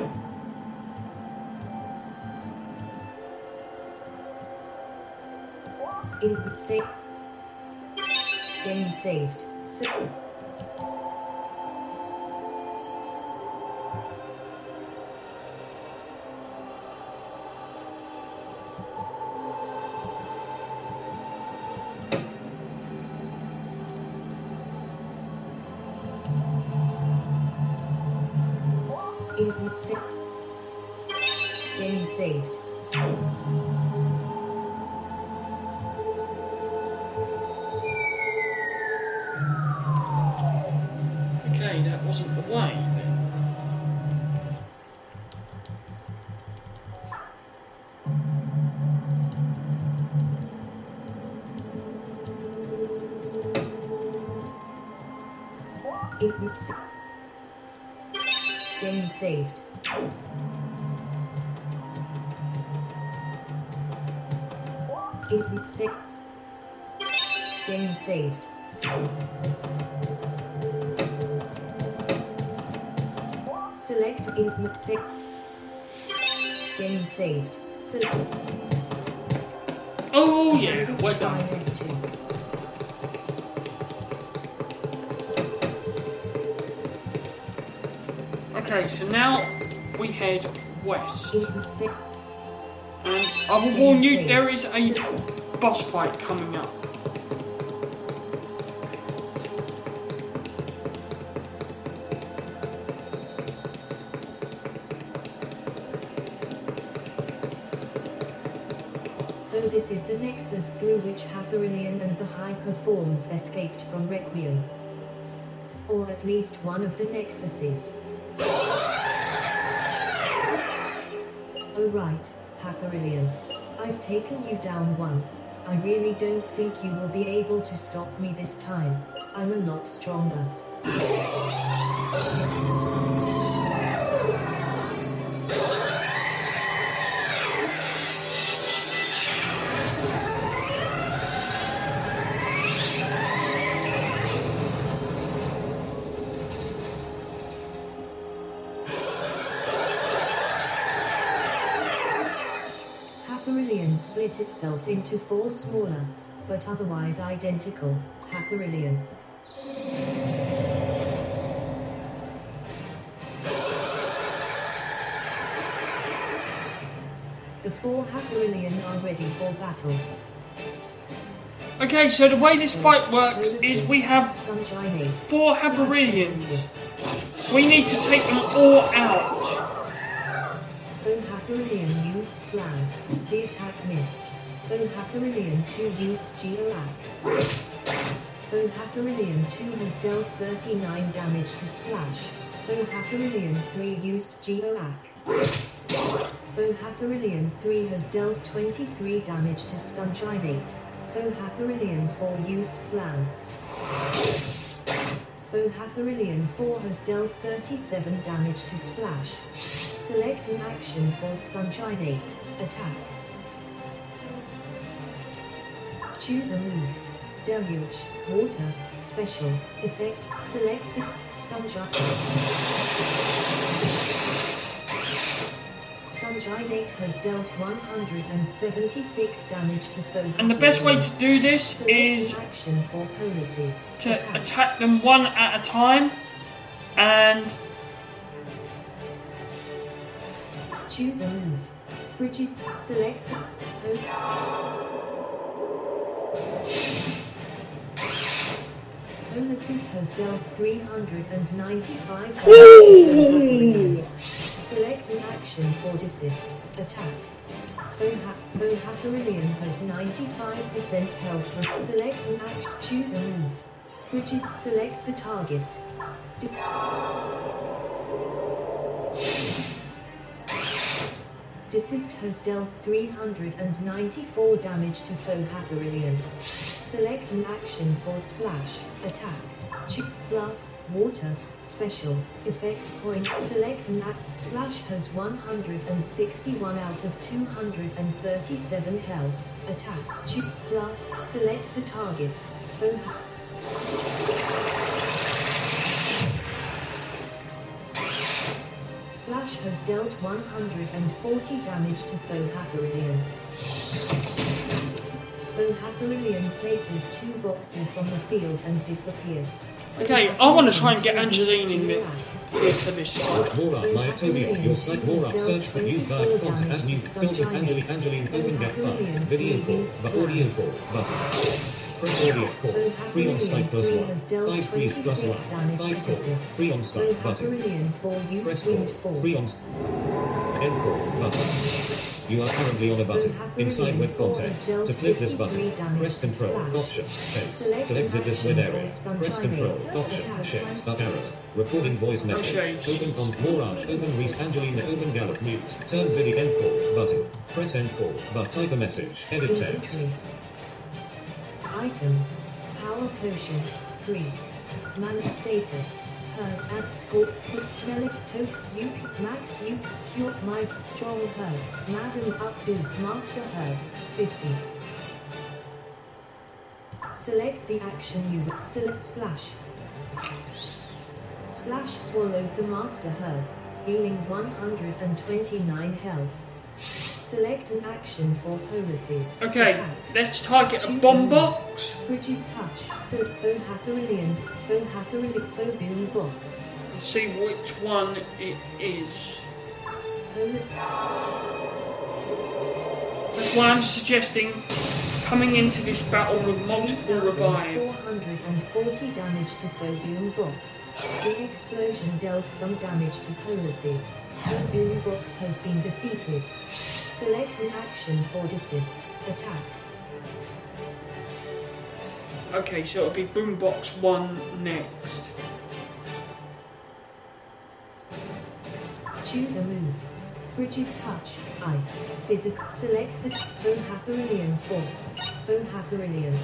Input save. Game saved. Select. Input set. Game saved. Okay, that wasn't the way then. Input set. Game saved. Input set. Game saved. Select input set. Game saved. Select. Oh yeah, well done. F2. Okay, so now we head west. Input set. And I will warn you, there is a boss fight coming up. So this is the nexus through which Hathorillion and the Hyper Forms escaped from Requiem. Or at least one of the nexuses. Oh right, Hathorillion. I've taken you down once. I really don't think you will be able to stop me this time. I'm a lot stronger. Hathorillion split itself into 4 smaller, but otherwise identical, Hathorillion. 4 Hathorian are ready for battle. Okay, so the way this fight works is we have Scunginate. 4 Hathorians. We need to take them all out. Foe Hathorian used Slam. The attack missed. Foe Hathorian 2 used Geoac. Foe Hathorian 2 has dealt 39 damage to Splash. Foe Hathorian 3 used Geoac. Foe Hathorian 3 has dealt 23 damage to Scunginate. Foe Hathorian 4 used Slam. Foe Hathorian 4 has dealt 37 damage to Splash. Select an action for Scunginate. Attack. Choose a move. Deluge, Water, Special, Effect. Select the Scunginate has dealt 176 damage to foe. And the best way to do this Select is an action for policies. to attack them one at a time, and Choose a move. Frigid. Select the Policies has dealt 395 damage. ooh, Select an action for desist. Attack. Foe Hathorian has 95% health. Select an action. Choose a move. Frigid. Select the target. Desist has dealt 394 damage to foe Hathorian. Select an action for Splash. Attack. Flood. Water. Special. Effect point. Select an Splash has 161 out of 237 health. Attack. Flood. Select the target. Foe Splash has dealt 140 damage to foe Hathorian. Foe Hathorian places 2 boxes on the field and disappears. okay, I want to try and get Angeline in here for this fight. More up, my Atomium, your site more up, search for news guide, font, add new, filter, Angeline, open gap fun, video call, but audio call, button. Press audio call, 3 on Skype plus 1, 5 freeze plus 1, 5 call, 3 on Skype button. Press call, 3 on end call button. You are currently on a button, inside web context. To click this button, press Ctrl, Option, Space. To exit this web area, press Ctrl, Option, Shift, up arrow. Recording voice message. Open font, more art, open Reese, Angelina, open Gallup, mute. Turn video, end call, button. Press end call, but type a message, edit text. Items. Power Potion. 3. Man status. Herb add score. Smelling tote. UP. Max UP. Cure. Might. Strong herb. Madam Updo. Master herb. 50. Select the action you will. Select Splash. Splash swallowed the master herb, healing 129 health. Select an action for policies. Okay, Attack. let's target a bomb box. Frigid touch. So Foe Hathorian. Foe boom box. And see which one it is. Police. That's why I'm suggesting coming into this battle with multiple revive. 440 damage to Foe boom box. The explosion dealt some damage to policies. Foe boom box has been defeated. Select an action for desist. Attack. Okay, so it'll be Boombox 1 next. Choose a move. Frigid touch. Ice. Physical. Select the Foe Hathorian 4. Foe Hathorian.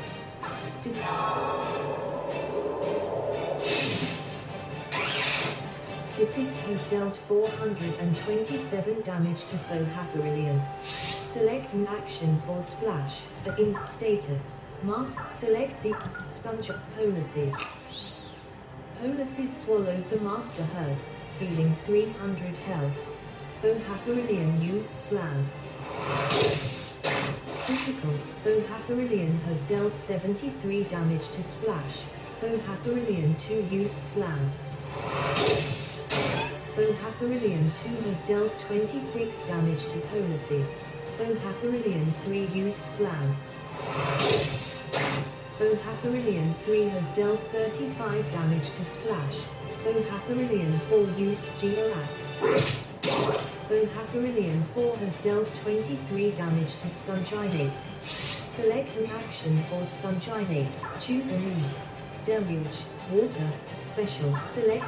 Desist has dealt 427 damage to Foe Hathorian. Select an action for Splash. In status. Mask. Select the Sponge. Policies. Policies swallowed the Master Herb, healing 300 health. Foe Hathorian used Slam. Critical. Foe Hathorian has dealt 73 damage to Splash. Foe Hathorian 2 used Slam. Foe Hathorian 2 has dealt 26 damage to policies. Foe Hatherillion 3 used Slam. Foe Hatherillion 3 has dealt 35 damage to Splash. Foe Hatherillion 4 used Geolac. Foe Hatherillion 4 has dealt 23 damage to Sponginate. Select an action for Sponginate. Choose a move. Deluge, Water, Special. Select.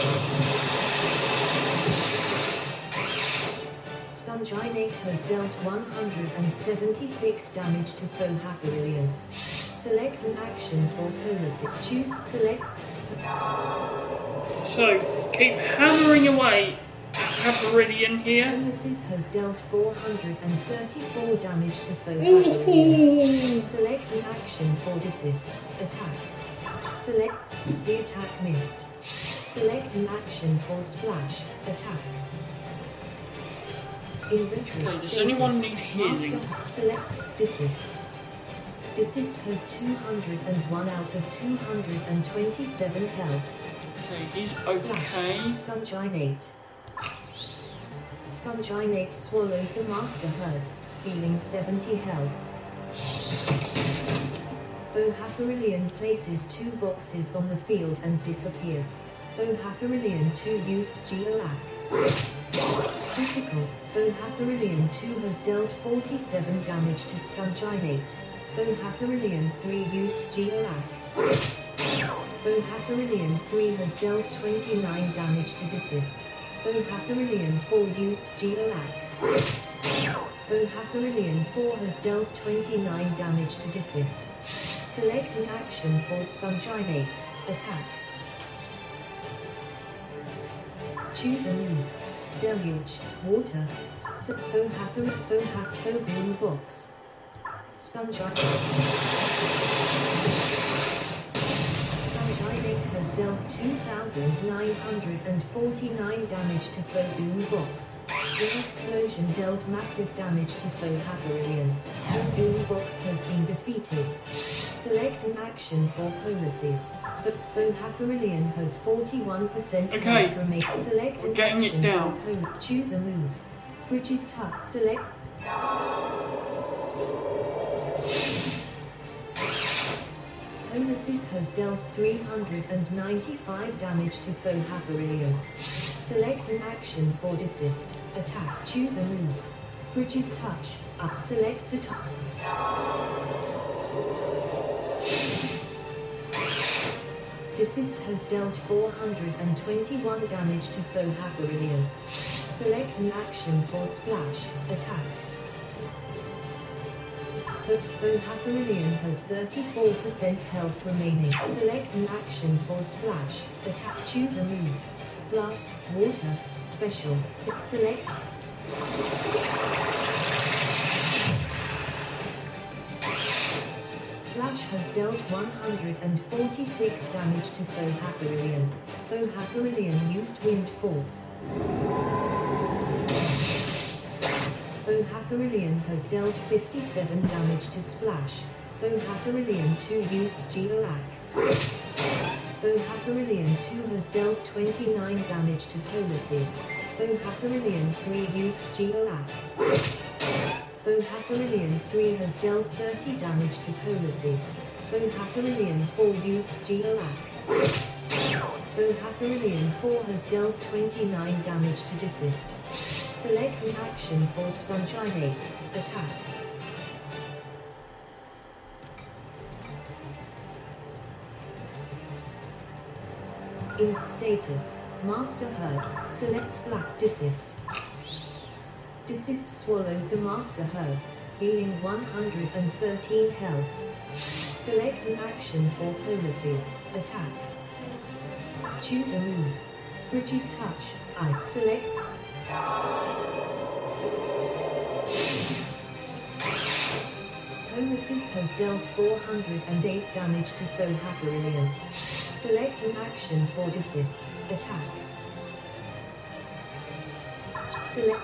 Sponginate has dealt 176 damage to Foe Hatherillion. Select an action for Polaris. Choose. Select. So, keep hammering away at Hatherillion here. Polaris has dealt 434 damage to Foe Hatherillion. Select an action for Desist. Attack. Select. The attack missed. Select an action for Splash. Attack. Inventory. Okay, does anyone need healing? Master selects Desist. Desist has 201 out of 227 health. Okay, he's Splash. okay. Sponginate. Sponginate swallowed the Master Herb, healing 70 health. Foe Hatherillion places 2 boxes on the field and disappears. Foe Hatherillion 2 used Geolac. Critical. Foe Hatherillion 2 has dealt 47 damage to Sponginate. Foe Hatherillion 3 used Geolac. Foe Hatherillion 3 has dealt 29 damage to Desist. Foe Hatherillion 4 used Geolac. Foe Hatherillion 4 has dealt 29 damage to Desist. Select an action for Sponginate. Attack. Choose a move. Deluge, Water, Foe Boom Box. Sponginate has dealt 2,949 damage to Foe Boom Box. The explosion dealt massive damage to Foe Hatherillion. Foe Boom Box has been defeated. Select an action for Policies. Foe Hatherillion has 41% Okay, health remaining. Select we're an getting it action down. for Choose a move. Frigid Touch. Select. Policies has dealt 395 damage to Foe Hatherillion. Select an action for Desist. Attack. Choose a move. Frigid Touch. Up. Select the top. Desist has dealt 421 damage to Foe Hatherillion. Select an action for Splash. Attack. Foe Hatherillion has 34% health remaining. Select an action for Splash. Attack. Choose a move. Flood, Water, Special. Select. Splash has dealt 146 damage to Foe Hatherillion. Foe Hatherillion used Wind Force. Foe Hatherillion has dealt 57 damage to Splash. Foe Hatherillion 2 used Geolac. Foe Hatherillion 2 has dealt 29 damage to Policies. Foe Hatherillion 3 used Geolac. Foe Hatherillion 3 has dealt 30 damage to Policies. Foe Hatherillion 4 used Geolac. Foe Hatherillion 4 has dealt 29 damage to Desist. Select an action for Sponginate. Attack. In status, Master Herbs. Select Splat. Desist. Desist swallowed the Master Herb, healing 113 health. Select an action for Policies. Attack. Choose a move. Frigid Touch. I. Select. Policies has dealt 408 damage to Foe Hatherillion. Select an action for Desist. Attack. Select.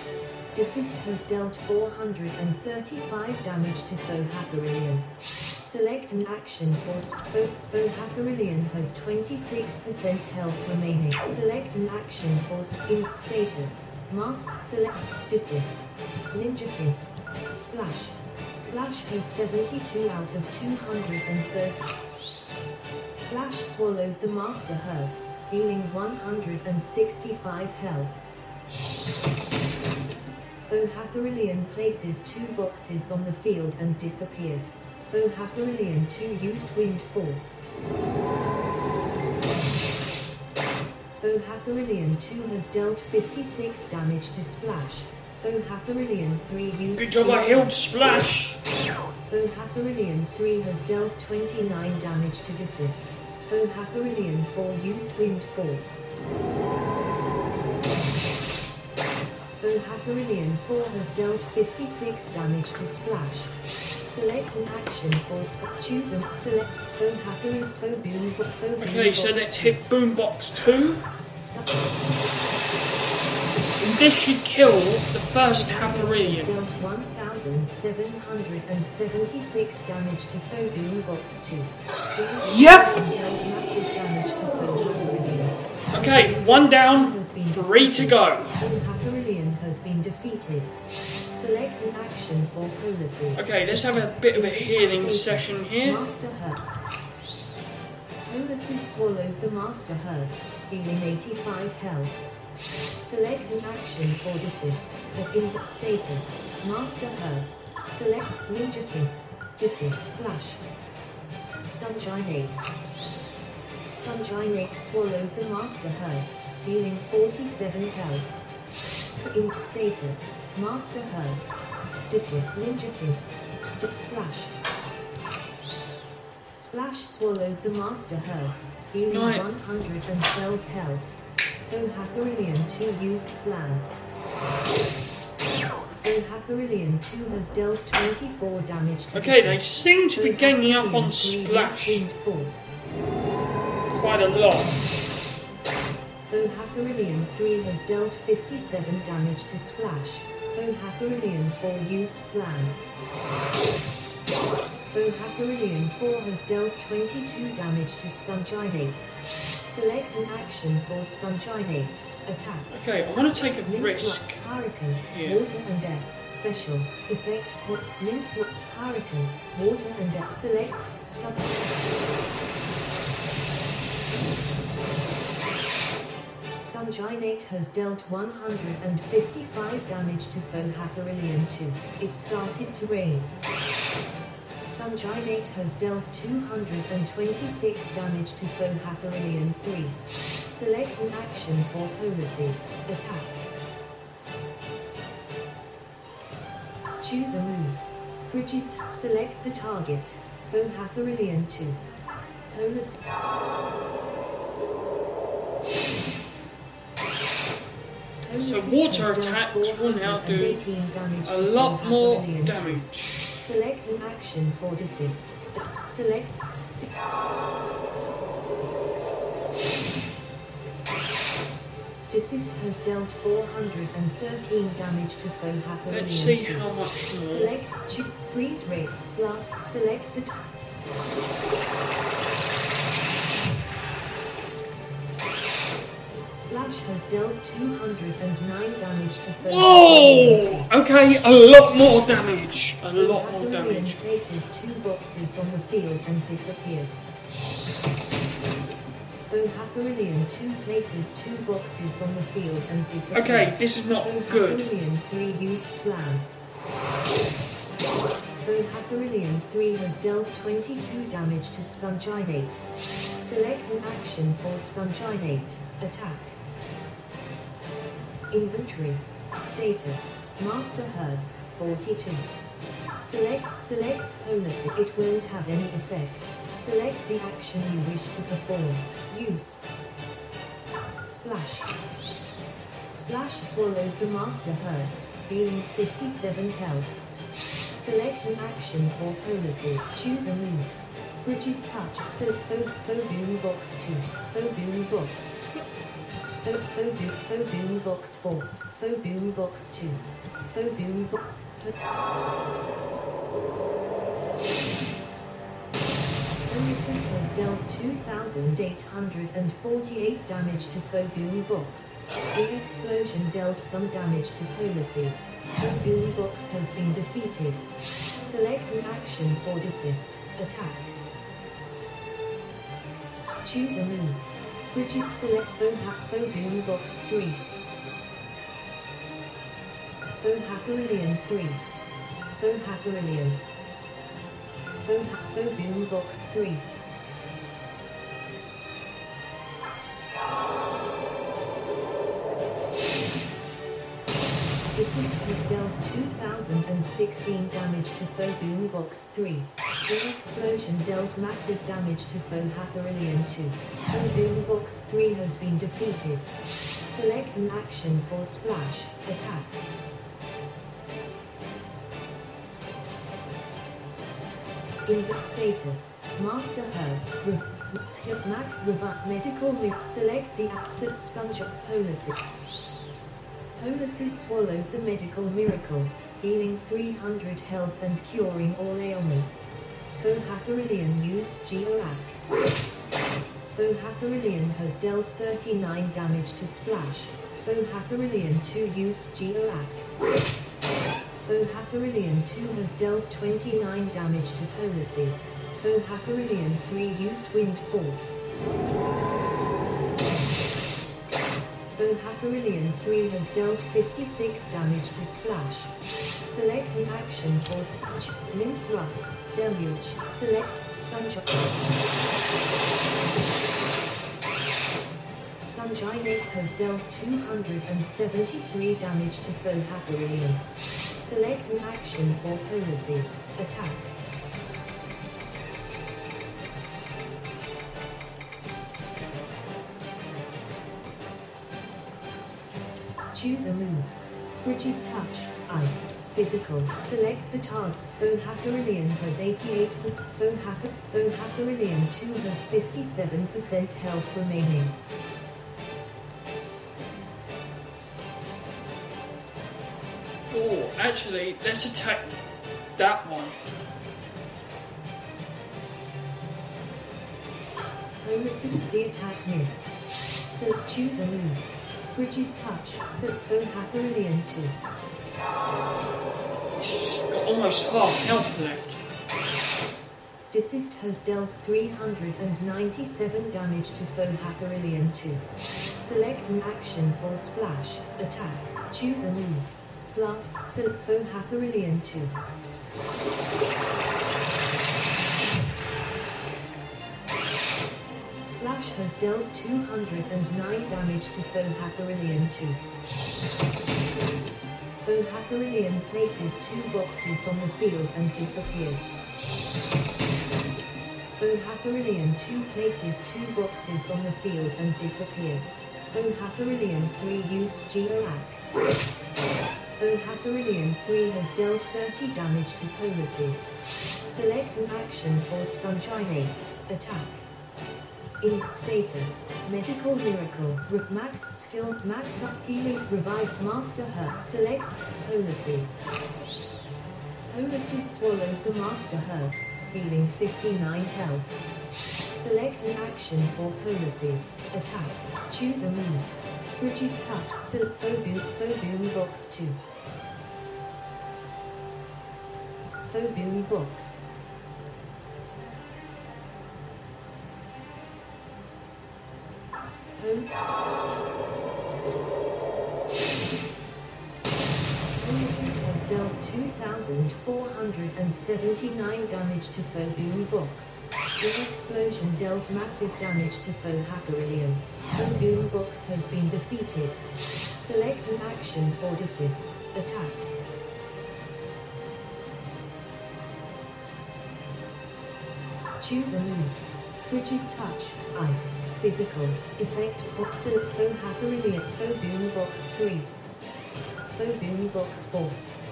Desist has dealt 435 damage to Foe Hatherillion. Select an action force. Fohathrillion has 26% health remaining. Select an action force. In status. Mask. Selects. Desist. Ninja King. Splash. Splash has 72 out of 230. Splash swallowed the Master Herb, healing 165 health. Fohathrillion places 2 boxes on the field and disappears. Fohathrillion 2 used Wind Force. Fohathrillion 2 has dealt 56 damage to Splash. Fohathrillion 3 used... Good job, I healed Splash! Fohathrillion 3 has dealt 29 damage to Desist. Fohathrillion 4 used Wind Force. Fohathrillion 4 has dealt 56 damage to Splash. Select an action force. Choose and select Fohathrillion. Okay, so let's hit Boombox 2. And this should kill the first Hathrillion. Dealt 1,776 damage to Boombox 2. Yep! Dealt massive damage to Fohathrillion. Okay, 1 down, 3 to go. Fohathrillion has been defeated. Select an action for Policies. Okay, let's have a bit of a healing session here. Master Herb. Policies swallowed the Master Herb, healing 85 health. Select an action for Desist. In status. Master Herb. Select Ninja King. Desist. Splash. Sponginate. Sponginate swallowed the Master Herb, healing 47 health. In status. Master Herb. Desist. Ninja King. Splash. Splash swallowed the Master Herb, healing 112 health. Fohathrillion 2 used Slam. Fohathrillion 2 has dealt 24 damage to Okay, they seem to be gaining up on Splash quite a lot. Fohathrillion 3 has dealt 57 damage to Splash. Fohathrillion 4 used Slam. Fohathrillion 4 has dealt 22 damage to Sponginate. Select an action for Sponginate. Attack. Okay, I'm going to take a risk. Hurricane. Here. Water and air. Special. Effect. Nymph. Hurricane. Water and air. Select. Sponginate has dealt 155 damage to Fohathrillion 2. It started to rain. Sponginate has dealt 226 damage to Fohathrillion 3. Select an action for Policies. Attack. Choose a move. Frigid. Select the target. Fohathrillion 2. Policy. So water attacks will now do a lot more damage. Select an action for Desist. Select. Desist has dealt 413 damage to Fohathrillion 2. Let's see how much more. Select. Freeze rate. Flood. Select the task. Splash has dealt 209 damage to Fohathrillion 2. Whoa! Okay, a lot more damage. A lot more damage. Places 2 boxes on the field and disappears. Fohathrillion 2 places 2 boxes on the field and disappears. Okay, this is not good. Fohathrillion 3 used Slam. Fohathrillion 3 has dealt 22 damage to Sponginate. Select an action for Sponginate. Attack. Inventory. Status. Master Herb. 42. Select Policy. It won't have any effect. Select the action you wish to perform. Use. Splash. Splash swallowed the Master Herb, healing 57 health. Select an action for Policy. Choose a move. Frigid Touch. Boombox 2. Boombox. Boombox 4. Boombox 2. Boombox. Nemesis has dealt 2,848 damage to Foe Boombox. The explosion dealt some damage to Policies. Foe Boombox has been defeated. Select an action for desist. Attack. Choose a move. Frigid select Foe Boombox 3. Foe Haperillion 3. Foe Haperillion. Foe Boombox 3. Desist has dealt 2,016 damage to Foe Boombox 3. The explosion dealt massive damage to Foe Haperillion 2. Foe Boombox 3 has been defeated. Select an action for splash. Attack. Input status. Master Herb. Skip Mac. Medical. Select the Acid Sponge. Policies. Policies swallowed the medical miracle, healing 300 health and curing all ailments. Foe Haperillion used Geoac. Foe Haperillion has dealt 39 damage to Splash. Foe Haperillion 2 used Geoac. Foe Haperillion 2 has dealt 29 damage to Policies. Foe Haperillion 3 used Wind Force. Foe Haperillion 3 has dealt 56 damage to Splash. Select an action for Sponge. Limb Thrust. Deluge. Select Sponge. Sponginate has dealt 273 damage to Foe Haperillion. Select an action for Policies. Attack. Choose a move. Frigid Touch. Ice. Physical. Select the target. Foe Haperillion has 88%. Foe Haperillion 2 has 57% health remaining. Oh, actually, let's attack that one. Policies. The attack missed. So choose a move. Frigid Touch. Foe Haperillion 2. It's got almost half health left. Desist has dealt 397 damage to Foe Haperillion 2. Select an action for Splash. Attack. Choose a move. Flood. Foe Haperillion 2. Splash has dealt 209 damage to Foe Haperillion 2. Foe Haperillion places 2 boxes on the field and disappears. Foe Haperillion 2 places 2 boxes on the field and disappears. Foe Haperillion 3 used Geoac. Foe Haperillion 3 has dealt 30 damage to Policies. Select an action for Sponginate. Attack. In status, Medical Miracle, Max Skill, Max Up Healing, Revive, Master Herb, Select Policies. Policies swallowed the Master Herb, healing 59 health. Select an action for Policies. Attack. Choose a move. Frigid Touch, Foe Boombox 2. Foe Boombox. Policies has dealt 2,479 damage to Foe Boombox. The explosion dealt massive damage to Foe Haperillion. Foe Boombox has been defeated. Select an action for desist. Attack. Choose a move. Frigid Touch. Ice. Physical. Effect. Foe Haperillion. Foe Boombox 3. Foe Boombox 4.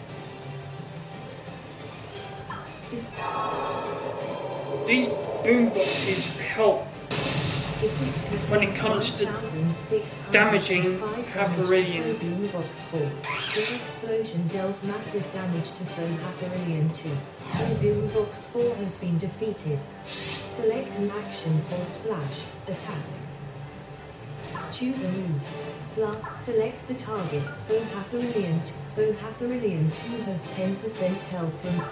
These boomboxes help when it comes to damaging Haperillion. The explosion dealt massive damage to Foe Haperillion 2. Foe Boombox 4 has been defeated. Select an action for splash, attack. Choose a move. Select the target. Fohathorilian 2 has 10% health from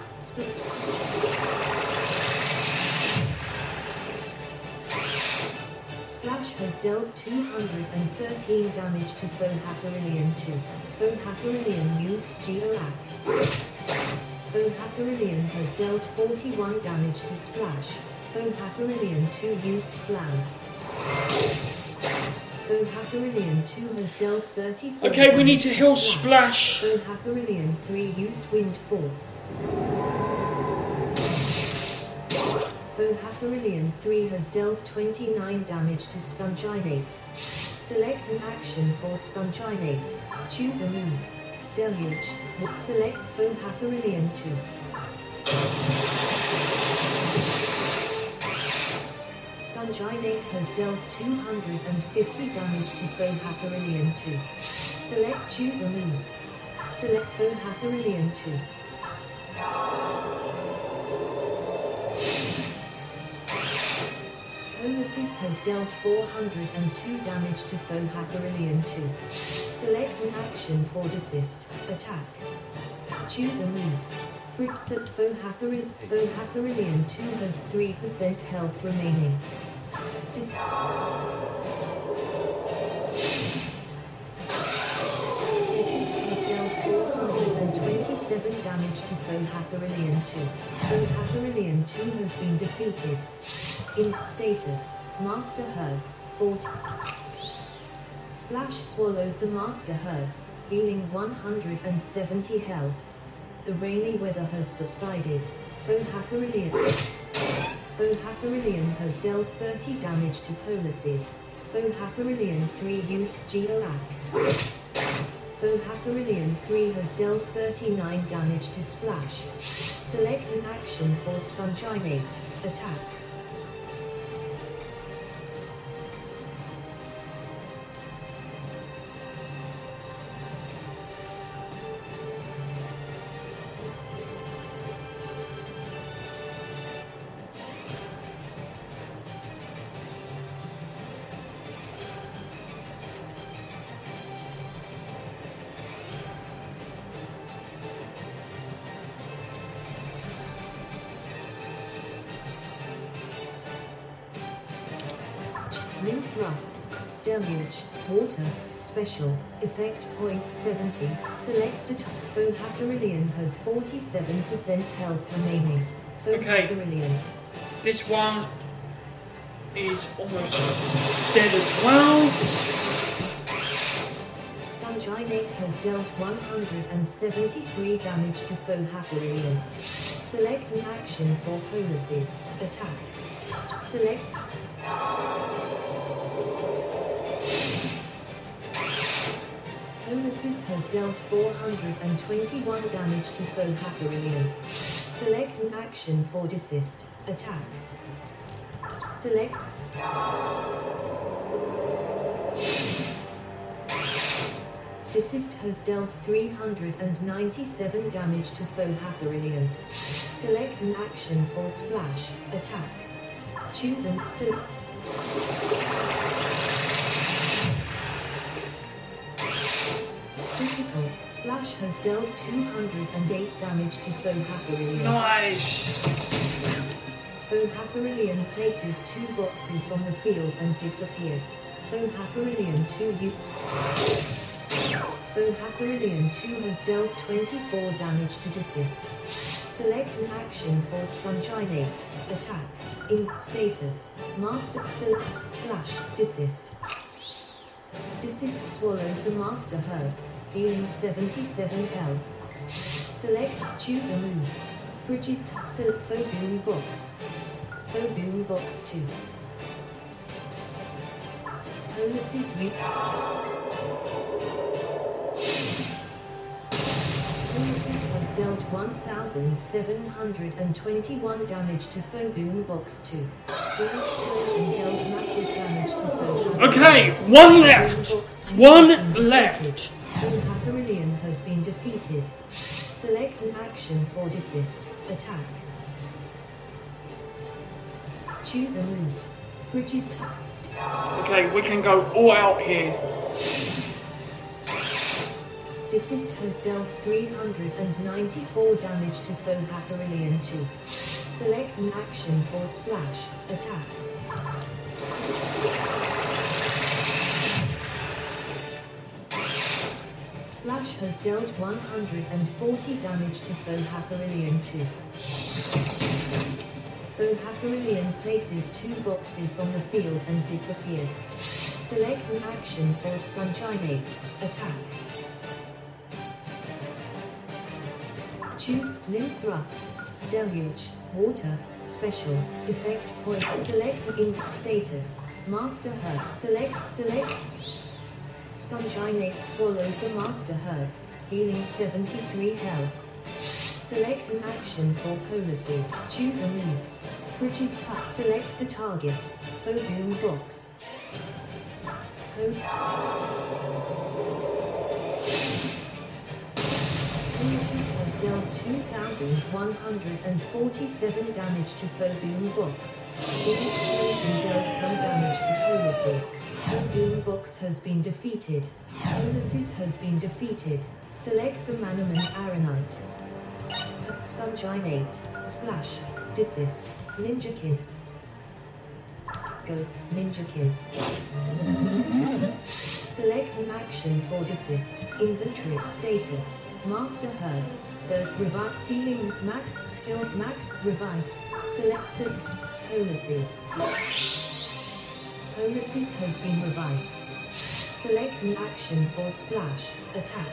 Splash has dealt 213 damage to Fohathorilian 2. Fohathorilian used Geoac. Fohathorilian has dealt 41 damage to Splash. Fohathorilian 2 used Slam. Fohathorilian 2 has dealt 34 Okay, we need to heal Splash. Fohathorilian 3 used Wind Force. Fohathorilian 3 has dealt 29 damage to Sponginate. Select an action for Sponginate. Choose a move. Deluge. Select Fohathorilian 2. Sponginate has dealt 250 damage to Fohathorilian 2. Select Choose a move. Select Fohathorilian 2. Polysys has dealt 402 damage to Fohathorilian 2. Select an action for desist. Attack. Choose a move. Fritz at Fohathorilian 2 has 3% health remaining. Desist has dealt 427 damage to Fohathorilian 2. Fohathorilian 2 has been defeated. In status, Master Herb, 40. Splash swallowed the Master Herb, healing 170 health. The rainy weather has subsided. Fohathorilian has dealt 30 damage to Polysys. Fohathorilian 3 used Geoac. Fohathorilian 3 has dealt 39 damage to Splash. Select an action for Sponginate. Attack. Wind Thrust, Deluge, Water, Special, Effect Points 70. Select the top. Fohathorilian has 47% health remaining. Fohathorilian. This one is almost dead as well. Sponginate has dealt 173 damage to Fohathorilian. Select an action for Polysys. Attack. Select. Polysys has dealt 421 damage to Fohathorilian. Select an action for desist. Attack. Select. Desist has dealt 397 damage to Fohathorilian. Select an action for splash. Attack. Choose an Critical. Splash has dealt 208 damage to Fohathorilian. Nice! Fohathorilian places 2 boxes on the field and disappears. Fohathorilian 2 Fohathorilian 2 has dealt 24 damage to desist. Select an action for Sponginate. Attack. In status. Master Splash. Desist. Desist swallowed the Master Herb, healing 77 health. Select. Choose a move. Frigid Foboom Box. Foboom Box 2. Polysys Polysys has dealt 1,721 damage to Foboom Box 2. The explosion dealt massive damage to Foboom. Okay, one left. One left. Fohathorilian has been defeated. Select an action for desist. Attack. Choose a move. Frigid Touch. Okay, we can go all out here. Desist has dealt 394 damage to foe Hathorian 2. Select an action for splash, attack. Splash has dealt 140 damage to foe Hathorian 2. Foe Hathorian places 2 boxes on the field and disappears. Select an action for Sponginate, attack. Choose Limb Thrust, Deluge, Water, Special, Effect Point. Select in Status, Master Herb. Select Sponginate swallowed the Master Herb, healing 73 health. Select an action for Policies. Choose a move. Frigid Touch. Select the target. Foe Boom Box. Policies has dealt 2,147 damage to foe Boom Box. Big Explosion dealt some damage to Policies. Foe Boom Box has been defeated. Policies has been defeated. Select the Manaman Aranite. Sponginate, Splash, Desist, Ninjakin. Go, Ninjakin. Select an action for Desist. Inventory status, Master Herb. Third revive, healing, max skill, max revive. Select Policies. Policies has been revived. Select an action for Splash, attack.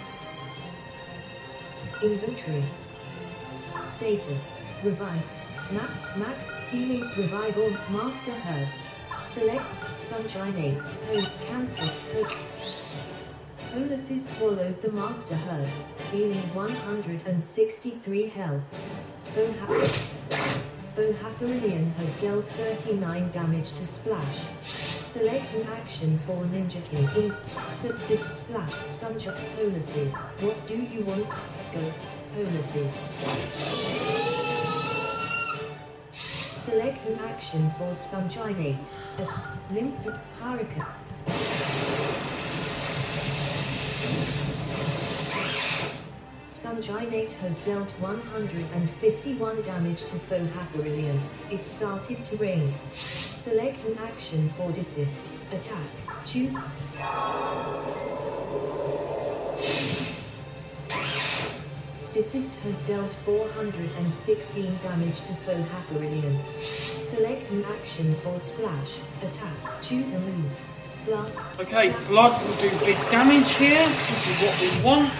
Inventory. Status, revive, max healing, revival, Master Herb. Selects Sponginate, cancel, Policies swallowed the Master Herb, healing 163 health. Foe Hathorian has dealt 39 damage to Splash. Select an action for Ninjakin. Splash, Sponge, Policies. What do you want? Go. Policies. Select an action for Sponginate. Lymph Hurricane. Sponginate has dealt 151 damage to foe Hathorian. It started to rain. Select an action for Desist. Attack. Choose. Desist has dealt 416 damage to foe Hathorian. Select an action for Splash, attack, choose a move. Flood. Okay, Flood will do big damage here. This is what we want.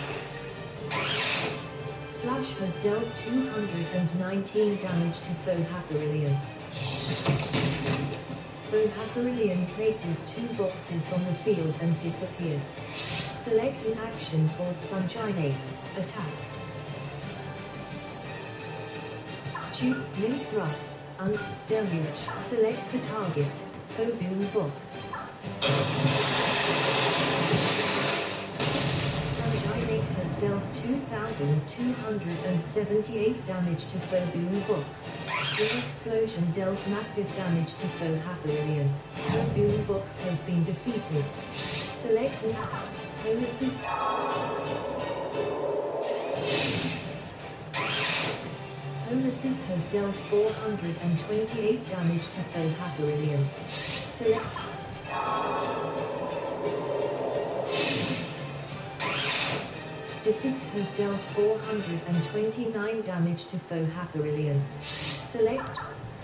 Splash has dealt 219 damage to foe Hathorian. Foe Hathorian places 2 boxes on the field and disappears. Select an action for Sponginate, attack. Choose Limb Thrust, Deluge. Select the target, foe Boom Box. Sponginate has dealt 2,278 damage to foe Boom Box. Big Explosion dealt massive damage to foe Hathorian. Foe Boom Box has been defeated. Select an Policies. Policies has dealt 428 damage to foe Hathorian. Select. Desist has dealt 429 damage to foe Hathorian. Select.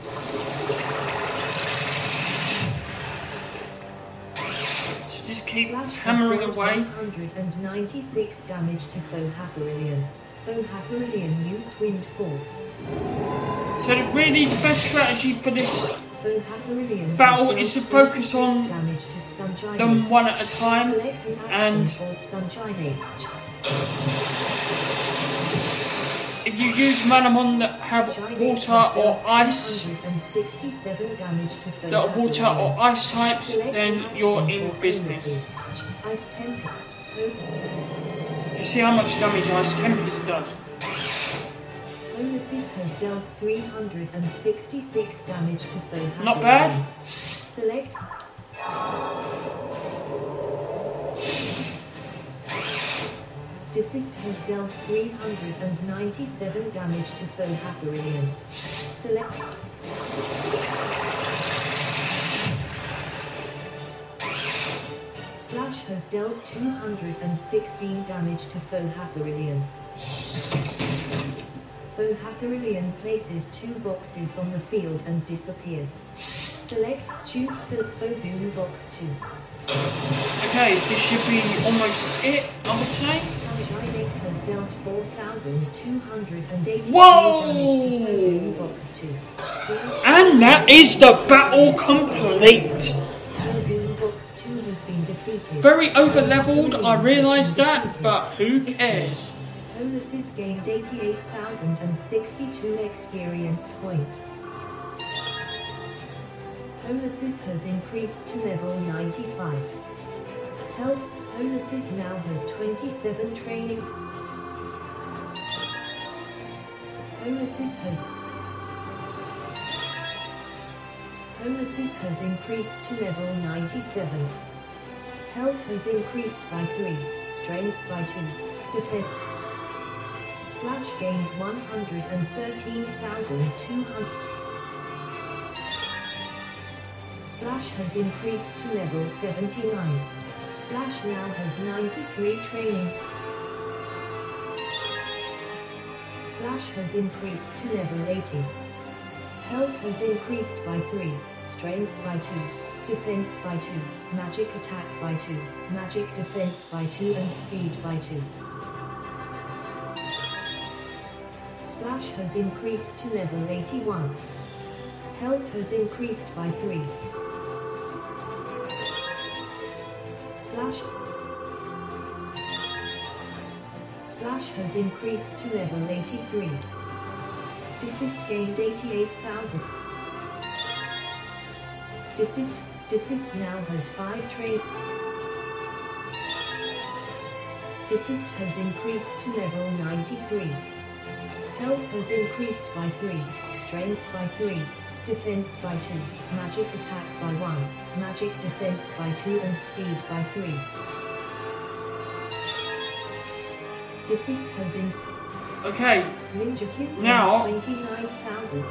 Just keep Splash hammering has dealt away. 196 damage to foe Hathorian. Foe Hathorian used Wind Force. So really the best strategy for this Foe Hathorian battle has is to dealt focus 26 on damage to Sponginate. them one at a time. Select an action And for Sponginate. if you use Manamon that have water or ice, 267 damage to foe that are water Hathorian. or ice types, Select then an you're action in for business. Policies. Ice Temper. You see how much damage Ice Tempest does. Policies Polluces has dealt 366 damage to foe. Not bad. Select. Desist has dealt 397 damage to foe Hathorian. Select. Splash has dealt 216 damage to foe Hathorian. Foe Hathorian places 2 boxes on the field and disappears. Select, choose foe boom box 2. Okay, this should be almost it, I would say. Spangionate has dealt 4,280 Whoa! damage to foe boom box 2. And that is the battle complete. Foe boom box 2 has been defeated. Very over-leveled, I realise that, but who cares? Polluces gained 88,062 experience points. Polluces has increased to level 95. Help, Polluces now has 27 training. Polluces has increased to level 97. Health has increased by 3, strength by 2, defense. Splash gained 113,200. Splash has increased to level 79. Splash now has 93 training. Splash has increased to level 80. Health has increased by 3, strength by 2, defense by 2, magic attack by 2, magic defense by 2 and speed by 2. Splash has increased to level 81. Health has increased by 3. Splash has increased to level 83. Desist gained 88,000. Desist now has 5 trade. Desist has increased to level 93. Health has increased by 3, strength by 3, defense by 2, magic attack by 1, magic defense by 2 and speed by 3. Desist has in. Okay, Ninja Cube now 29,000.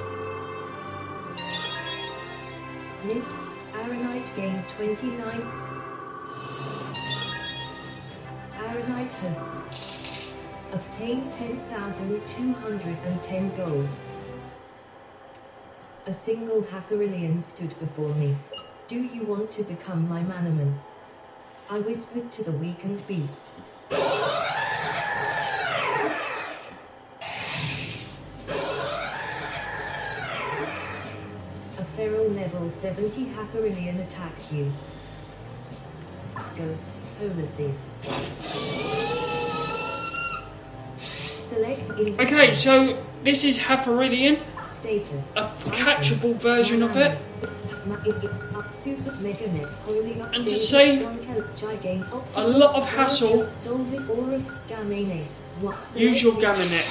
Aronite gained 29. Aronite has obtained 10,210 gold. A single Hathorian stood before me. Do you want to become my Manaman? I whispered to the weakened beast. A feral level 70 Hathorian attacked you. Go, Polluces. Select okay, so this is Hathorian, status. a catchable version of it. And to save a lot of hassle, use your Gaminet.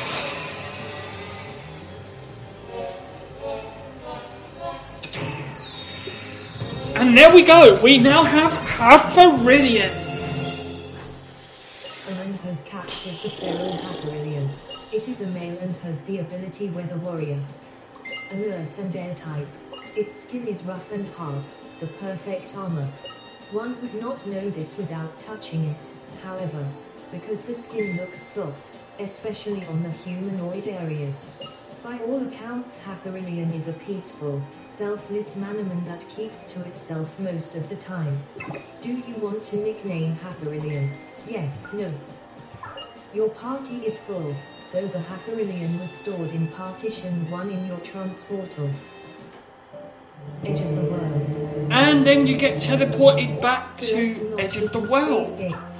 And there we go, we now have Hathorian. Owen has captured the feral Hathorian. It is a male and has the ability Weather Warrior. An earth and air type. Its skin is rough and hard, the perfect armor. One would not know this without touching it, however, because the skin looks soft, especially on the humanoid areas. By all accounts, Hathorian is a peaceful, selfless Manaman that keeps to itself most of the time. Do you want to nickname Hathorian? Yes, no. Your party is full, so the Hathorian was stored in Partition 1 in your transporter. Edge of the World. And then you get teleported back to Edge of the World.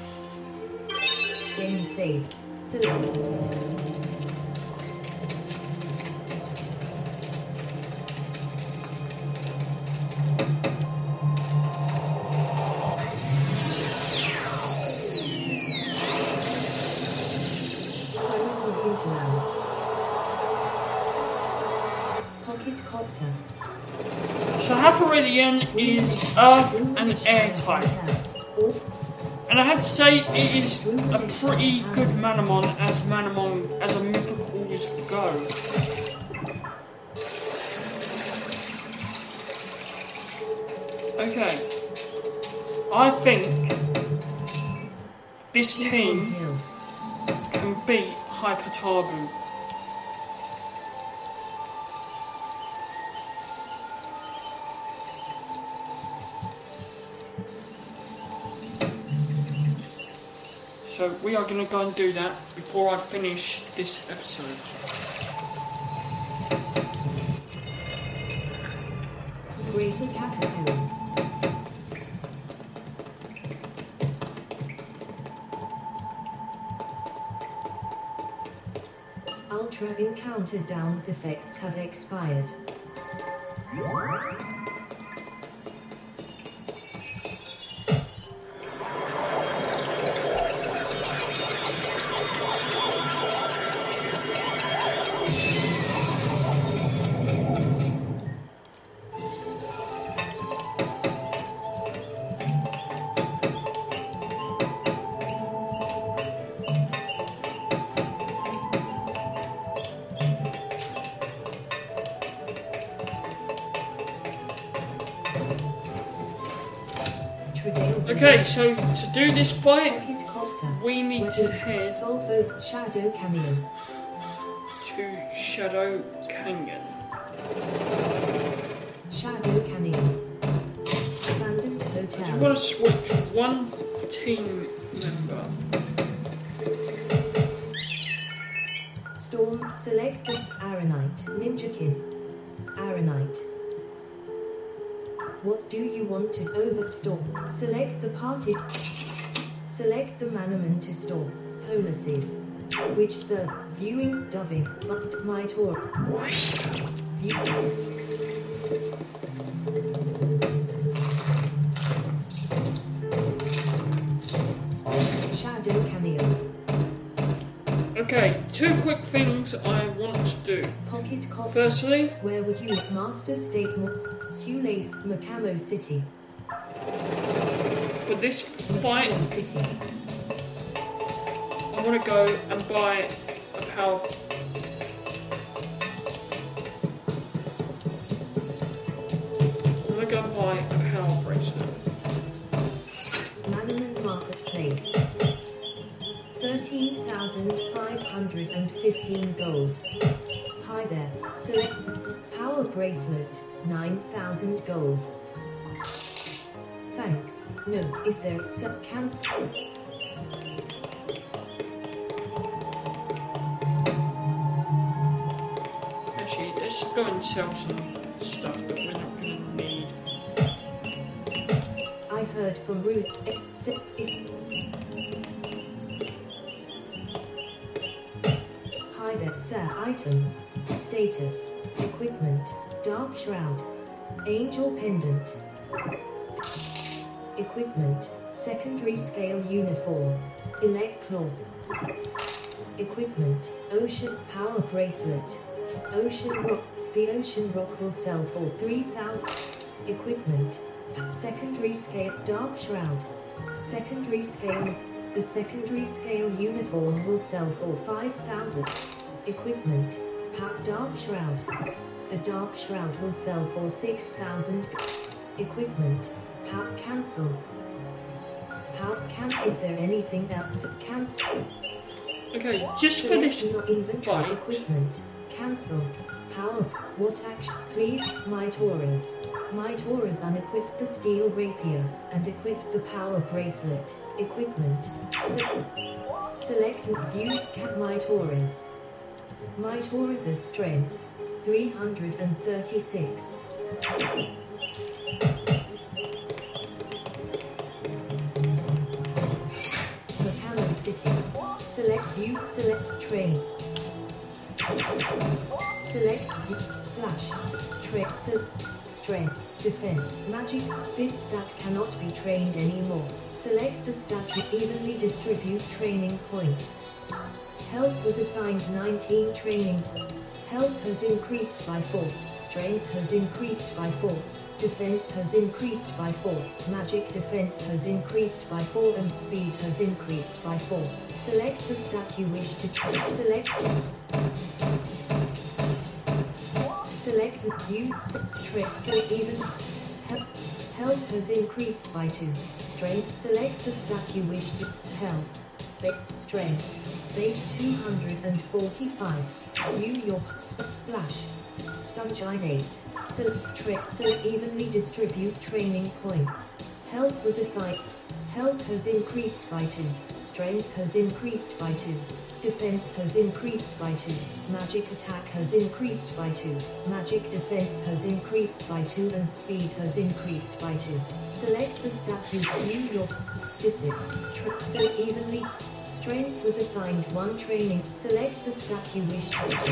Game saved. Select. copter. Hyperion is earth and air type. And I have to say, it is a pretty good Manamon as a mythicals go. Okay. I think this team can beat Hypertabu. So we are going to go and do that before I finish this episode. Greater Catacombs. Ultra Encounter Downs effects have expired. Okay, so to do this fight, we need to head Shadow Canyon. to Shadow Canyon. Shadow Canyon. Abandoned I Hotel. just want to switch one team member. Storm, select the Aronite, Ninjakin. Aronite. What do you want to overstorm? Select the party. Select the Manaman to store. Policies. Which serve viewing, doving, but my tour. View. Shadow Canyon. Okay, two quick things I want to do. Pocket Copter. Firstly, Where would you master statements? Sulace, Macamo City. for this fight, Macamo City. I want to go and buy a power. I'm going to go and buy a power bracelet. Manaman Marketplace. 13,515 gold. Hi there, select power bracelet, 9,000 gold. Thanks. No, is there cancel? Actually, let's go and sell some stuff that we're not going to need. I heard from Ruth. Hi there, sir. Items. Status. Equipment. Dark Shroud. Angel Pendant. Equipment. Secondary Scale Uniform. Electclaw. Equipment. Ocean Power Bracelet. Ocean Rock. The Ocean Rock will sell for 3,000. Equipment. Secondary Scale Dark Shroud. Secondary Scale. The Secondary Scale Uniform will sell for 5,000. Equipment. Dark Shroud. The Dark Shroud will sell for 6,000. Equipment. Cancel. Is there anything else? Cancel. Okay, just for this inventory fight, equipment. Cancel. Power. What action? Please, my Taurus. My Taurus unequip the steel rapier and equip the power bracelet. Equipment. Select view my Taurus. My Taurus's strength 336. Macamo City. Select view. Select train. Select view. Splash. Strength. Defend. Magic. This stat cannot be trained anymore. Select the stat to evenly distribute training points. Health was assigned 19 training. Health has increased by 4. Strength has increased by 4. Defense has increased by 4. Magic defense has increased by 4 and speed has increased by 4. Select the stat you wish to select. Select tricks even. Health has increased by 2. Strength. Select the stat you wish to health. Strength. Base 245. View your splash. Spongine 8. Tricks evenly distribute training point. Health was assigned. Health has increased by 2. Strength has increased by 2. Defense has increased by 2. Magic attack has increased by 2. Magic defense has increased by 2 and speed has increased by 2. Select the stat you view your tricks evenly. Strength was assigned 1 training. Select the stat you wish to.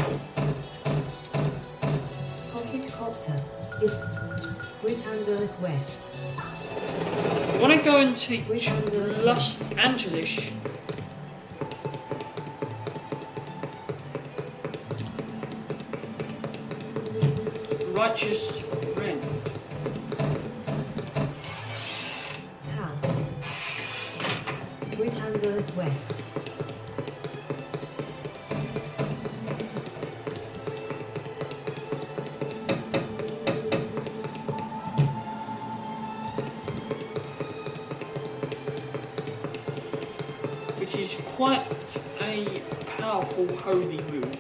Pocket Copter. Britanburg West. I want to go and teach Los Angeles. Righteous Rend. House. Britanburg West. Which is quite a powerful holy move.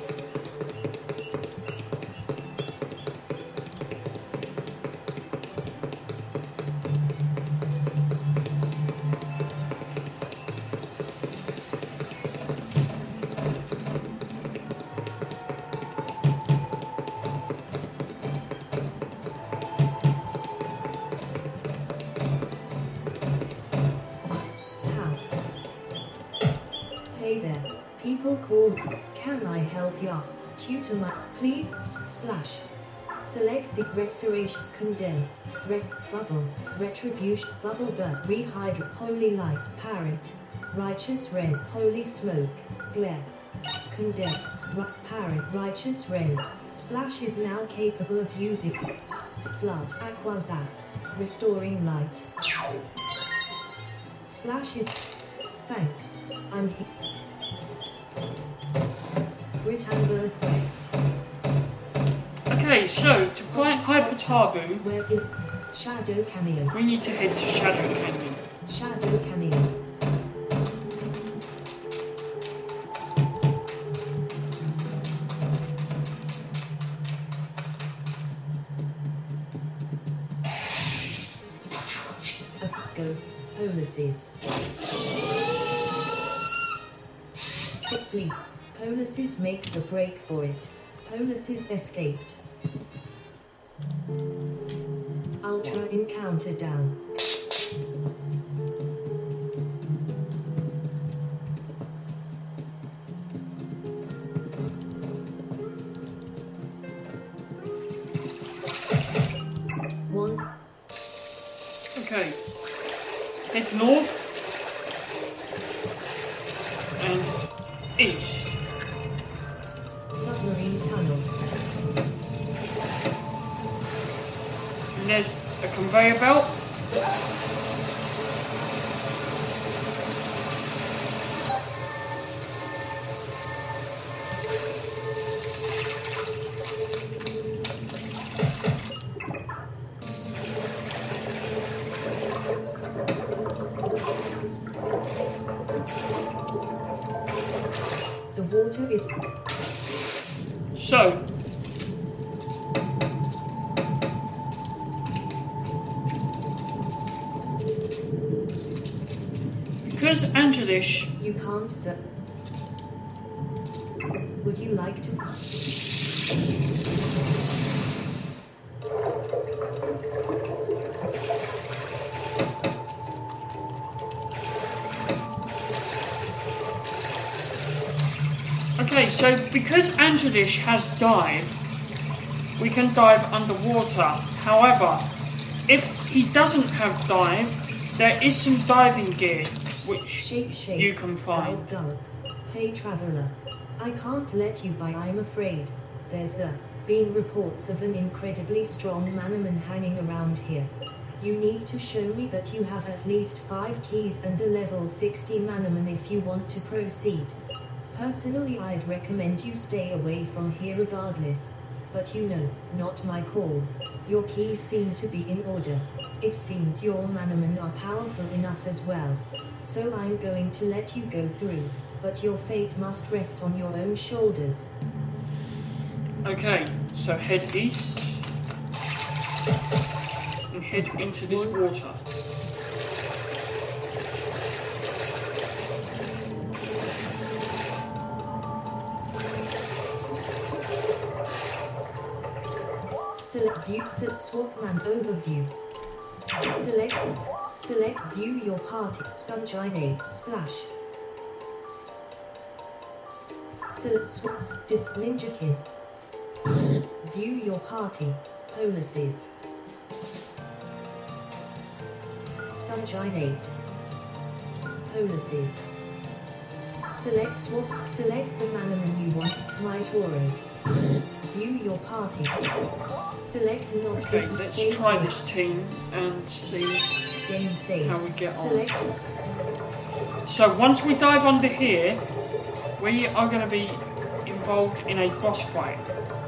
Hey there, people call. Can I help ya? Tutor my. Please splash. Select the restoration, condemn, rest, bubble, retribution, bubble bird, rehydrate, holy light, parrot, righteous red, holy smoke, glare, condemn, parrot, righteous red. Splash is now capable of using flood, aqua zap, restoring light. Splash is. Thanks. I'm here. Britanburg West. Okay, so to fight Hypertabu, We're in Shadow Canyon. we need to head to Shadow Canyon. Shadow Canyon. Go. Policies. Sickly. Policies makes a break for it. Policies escaped. Ultra encounter down. One. Okay, head north and east. Submarine tunnel. And there's a conveyor belt. The water is. So, because Angelis, You can't, sir. Would you like to? okay, so because Angelis has dive, we can dive underwater. However, if he doesn't have dive, there is some diving gear which Shake. you can find. Gulp. Hey traveler. I can't let you by, I'm afraid. There's the been reports of an incredibly strong Manaman hanging around here. You need to show me that you have at least 5 keys and a level 60 Manaman if you want to proceed. Personally, I'd recommend you stay away from here regardless. But you know, not my call. Your keys seem to be in order. It seems your Manaman are powerful enough as well. So I'm going to let you go through, but your fate must rest on your own shoulders. Okay, so head east and head into this water. Select view, swap man overview. Select view your party, Sponginate, splash. Select swap, disc Ninjakin. View your party, policies. Sponginate. Policies. Select swap, select the Manaman you want, my Taurus. View your parties. Select not. Okay, let's try this team and see how we get on. So once we dive under here, we are going to be involved in a boss fight.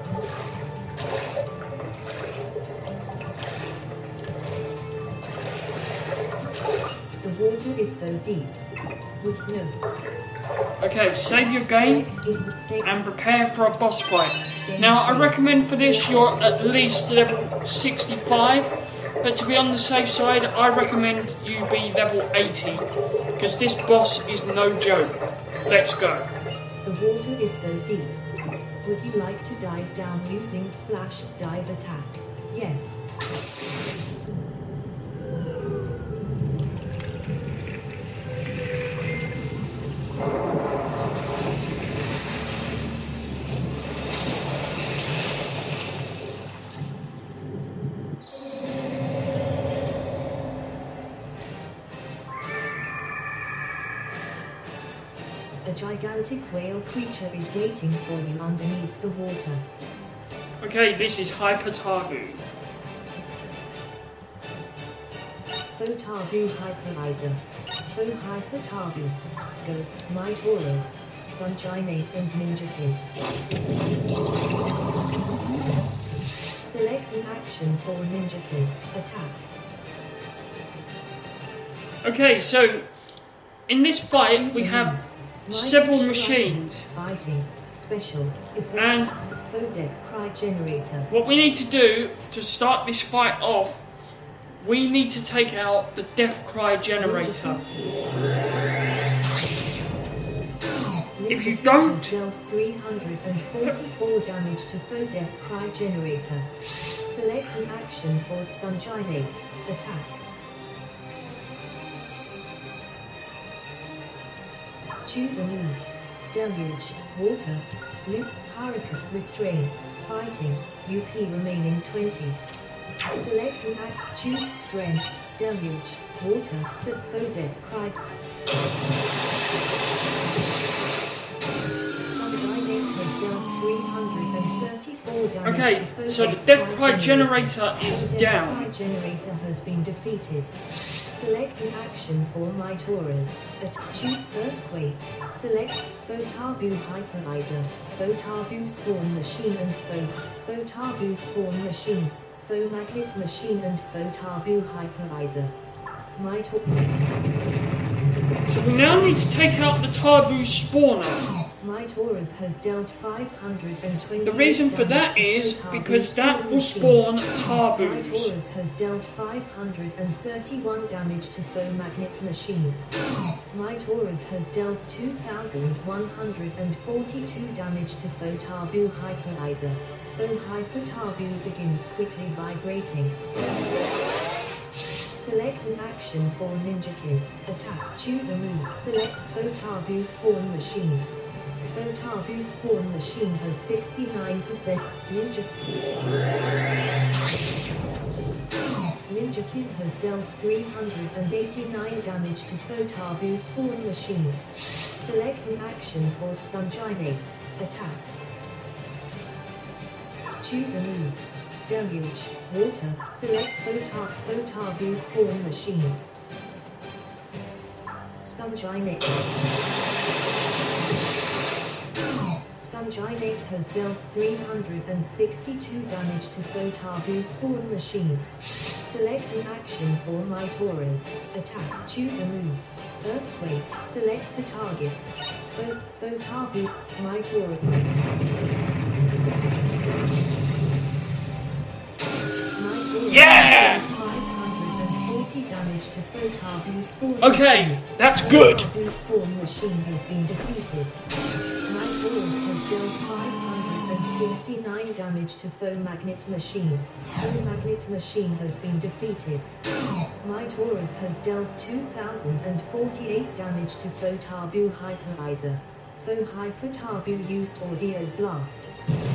The water is so deep. Would you know? Okay, save your game and prepare for a boss fight. Now, I recommend for this you're at least level 65, but to be on the safe side, I recommend you be level 80, because this boss is no joke. Let's go. The water is so deep. Would you like to dive down using Splash's dive attack? Yes. A gigantic whale creature is waiting for you underneath the water. Okay, this is Hypertabu. Photabu Hyperizer. Hypertabu. Go, my Taurus, Sponginate and Ninjakin. Select an action for Ninjakin. Attack. Okay, so in this fight we have several machines. Fighting. Special. And Death Cry Generator. What we need to do to start this fight off, we need to take out the Death Cry Generator. If you don't, dealt 344 damage to Faux Death Cry Generator. Select an action for Sponginate. Attack. Choose a move. Deluge, Water, Loop, Hurricane, Restrain, Fighting, UP remaining 20. Select an act, choose, Dren, Deluge, Water, Faux Death Cry, Sponginate has dealt 334 damage. Okay, so the Death Cry Generator is down. The Death Cry Generator has been defeated. Select an action for my Taurus. Choose Earthquake. Select Photabu Hyperizer, Photabu Spawn Machine and Photabu Spawn Machine, Faux Magnet Machine and Photabu Hyperizer. My So we now need to take out the Tabu Spawner. My Taurus has dealt 520. The reason for that is because that will spawn My Tabus. Taurus has dealt 531 damage to Faux Magnet Machine. My Taurus has dealt 2,142 damage to Photabu Hyperizer. Faux Hypertabu begins quickly vibrating. Select an action for Ninjakin. Attack. Choose a move. Select Photabu Spawn Machine. Photabu Spawn Machine has 69%. Ninjakin has dealt 389 damage to Photabu Spawn Machine. Select an action for Sponginate. Attack. Choose a move. Deluge. Water. Select Photarbu spawn machine. Sponginate. Sponginate has dealt 362 damage to Photarbu spawn machine. Select an action for Mitoras. Attack. Choose a move. Earthquake. Select the targets. Photarbu. Mitora. Yeah! 540 damage to Photarbu spawn. Okay, that's good. Photarbu spawn machine has been defeated. Mitoras has dealt 569 damage to Foe Magnet machine. Foe Magnet machine has been defeated. Mitoras has dealt 2048 damage to Photarbu Hyperizer. Foe Hypertarbu used Audio Blast.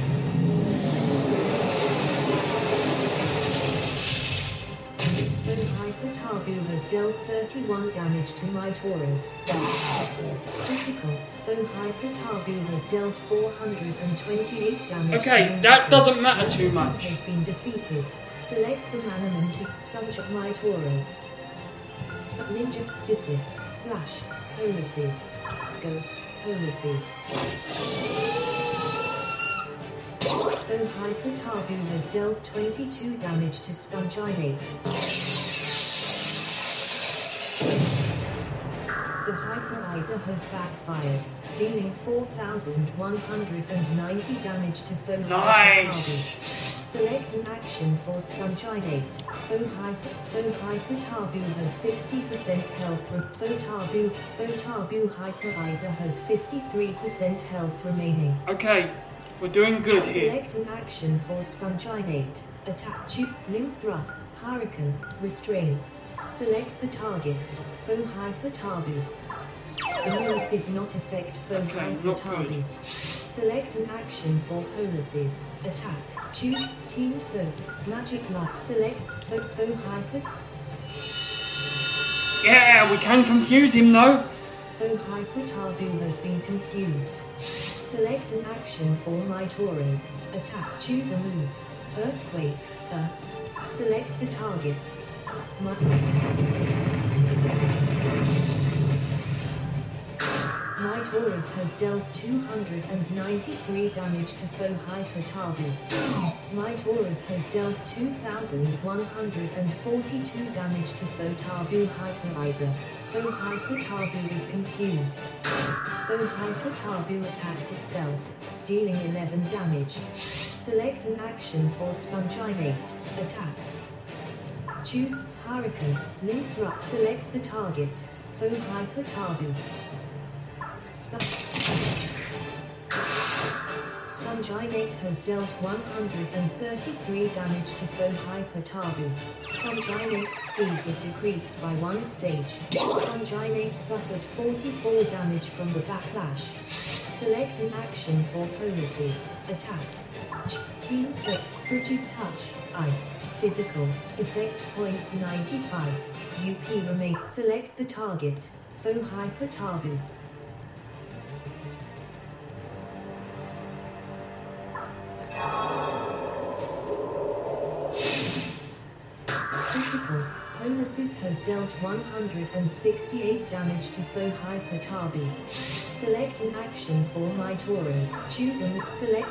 Foe Hypertarbu has dealt 31 damage to Mitoras. Critical. Foe Hypertarbu has dealt 428 damage. Okay, that doesn't matter too much. Has been defeated. Select the Manamon to sponge up Mitoras. Ninja, desist, splash, policies. Go, policies. Foe Hypertarbu has dealt 22 damage to Sponginate. The Hyperizer has backfired, dealing 4,190 damage to Foe Nice! Hypertarbu. Select an action for Sponginate. Foe Hypertarbu has 60% health. Photarbu Hyperizer has 53% health remaining. Okay, we're doing good here. Select an action for Sponginate. Attack, Limb Thrust, Hurricane, Restrain. Select the target. Foe Hypertarbu. The move did not affect Foe Hypertarbu. Select an action for policies. Attack. Choose Team Soap. Magic Light. Select Foe Hyper. Yeah, we can confuse him though. Foe Hypertarbu has been confused. Select an action for Mitoras. Attack. Choose a move. Earthquake. Earth. Select the targets. Mitoras has dealt 293 damage to Foe Hypertarbu. Mitoras has dealt 2,142 damage to Photarbu Hyperizer. Foe Hypertarbu is confused. Foe Hypertarbu attacked itself, dealing 11 damage. Select an action for Sponginate. Attack. Choose Hurricane. Limb Thrust. Select the target. Foe Hypertarbu. Sponginate has dealt 133 damage to Foe Hypertarbu. Sponginate's speed was decreased by 1 stage. Sponginate suffered 44 damage from the backlash. Select an action for policies. Attack. Team Soap. Frigid Touch. Ice. Physical. Effect points 95. UP remain. Select the target. Foe Hypertarbu. Critical. Policies has dealt 168 damage to Foe Hypertarbu. Select an action for Mitoras. Choose a select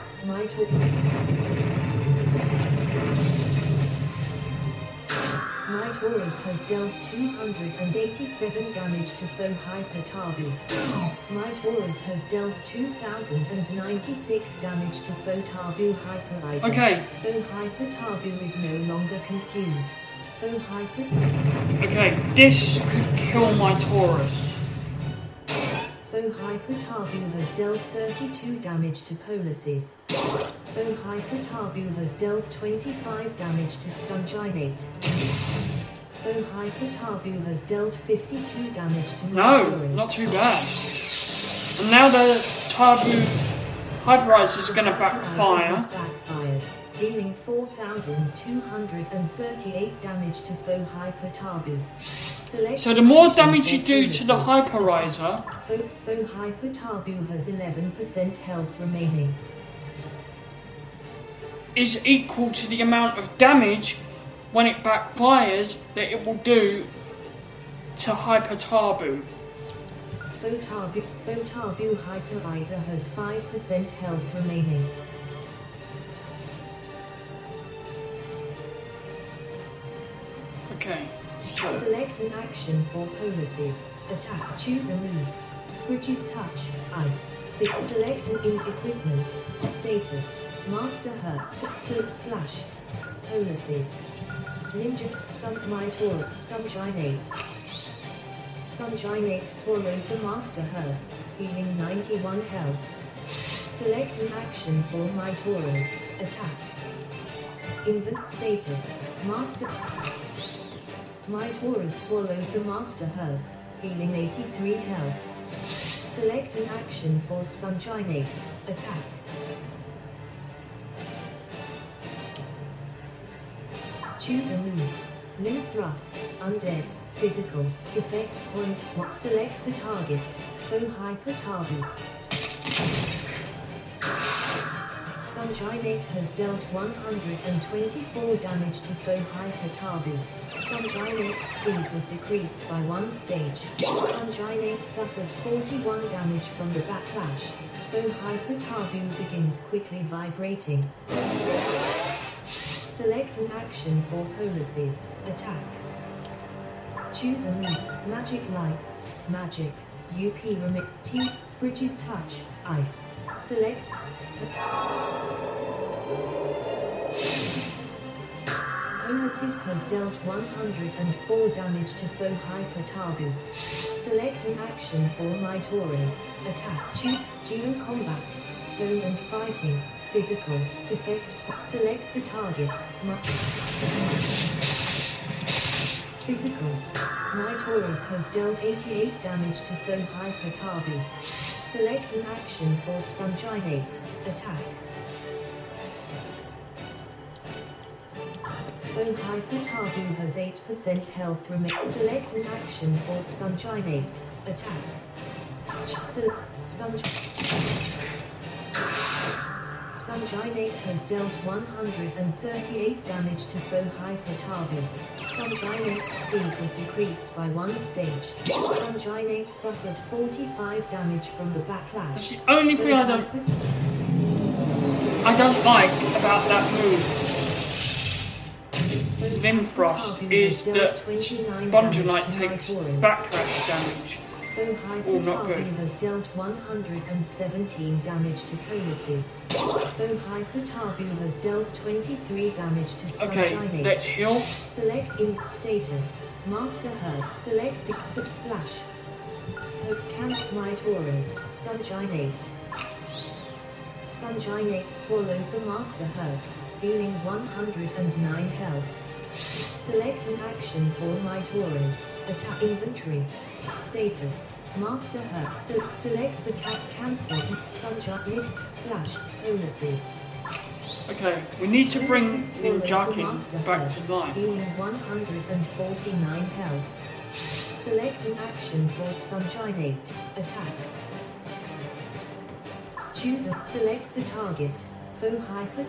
Mitoras has dealt 287 damage to Foe Hypertarbu. Mitoras has dealt 2,096 damage to Photarbu Hyperizer. Okay. Foe Hypertarbu is no longer confused. Foe Hyper... Okay, this could kill my Taurus. Foe Hypertarbu has dealt 32 damage to policies. Foe Hypertarbu has dealt 25 damage to Sponginate. Foe Hypertarbu has dealt 52 damage to No, Mitoras. not too bad. And now the Tarbu Hyperizer is going to backfire. Has backfired, dealing 4,238 damage to Foe Hypertarbu. So the more damage you do to the Hyperizer, Foe Hypertarbu has 11% health remaining. is equal to the amount of damage when it backfires that it will do to Hyper Tarbu. Photarbu Hyperizer has 5% health remaining. Okay, so Select an action for policies. Attack. Choose a move. Frigid Touch. Ice. Fix. Select an equipment. Status. Master Hurt. Splash. Policies. Ninja. Sponginate. Sponginate swallowed the Master Herb, healing 91 health. Select an action for Mitoras. Attack. Invent status. Master. Mitoras swallowed the Master Herb, healing 83 health. Select an action for Sponginate. Attack. Choose a move. Limb Thrust. Undead. Physical. Effect points. What? Select the target. Foe Hyper Tarbu. Sponginate has dealt 124 damage to foe Hyper Tarbu. Sponginate's speed was decreased by 1 stage. Sponginate suffered 41 damage from the backlash. Foe Hyper Tarbu begins quickly vibrating. Select an action for policies. Attack. Choose a move. Magic Lights. Magic. UP Remit. T. Frigid Touch. Ice. Select. Policies has dealt 104 damage to foe Hyper Tarbu. Select an action for Mitoras. Attack. Geo Combat. Stone and Fighting. Physical. Effect. Select the target. Physical. Mitoras has dealt 88 damage to foe Hyper Tarbu. Select an action for Sponginate. Attack. Foe Hyper Tarbu has 8% health remaining. Select an action for Sponginate. Attack. Sponginate has dealt 138 damage to foe Hyper Tarbu. Sponginate's speed was decreased by 1 stage. Sponginate suffered 45 damage from the backlash. that's the only thing I don't like about that move. Limb Thrust is that Sponginite takes backlash damage. Foe Hyper not good. Tarbu has dealt 117 damage to policies. Foe Hyper Tarbu has dealt 23 damage to Sponginate. Okay, let's heal. Select Inf status. Master Herb. Select the Splash. Camp Mitoras. Sponginate. Sponginate swallowed the Master Herb, healing 109 health. Select an action for Mitoras. Attack. Inventory. Status. Master Herb. Select the cancel. Sponginate. Splash. Policies. Okay, we need to bring Swallowed the Ninjakin Master back Herb, to life. healing 149 health. Select an action for Sponginate. Attack. Choose a. Select the target. Foe Hyper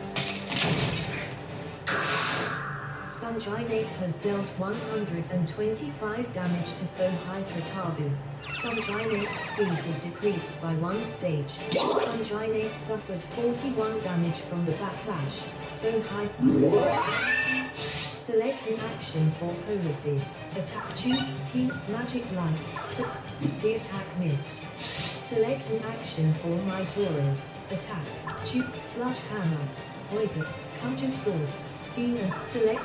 Sponginate has dealt 125 damage to foe Hyper Tarbu. Sponginate's speed was decreased by 1 stage. Sponginate suffered 41 damage from the backlash. Foe Hyper. Select an action for policies. Attack. Choose T. Magic Lights. The attack missed. Select an action for Mitoras. Attack. Choose Sludge Hammer. Poison. Conjure Sword. Steam and select.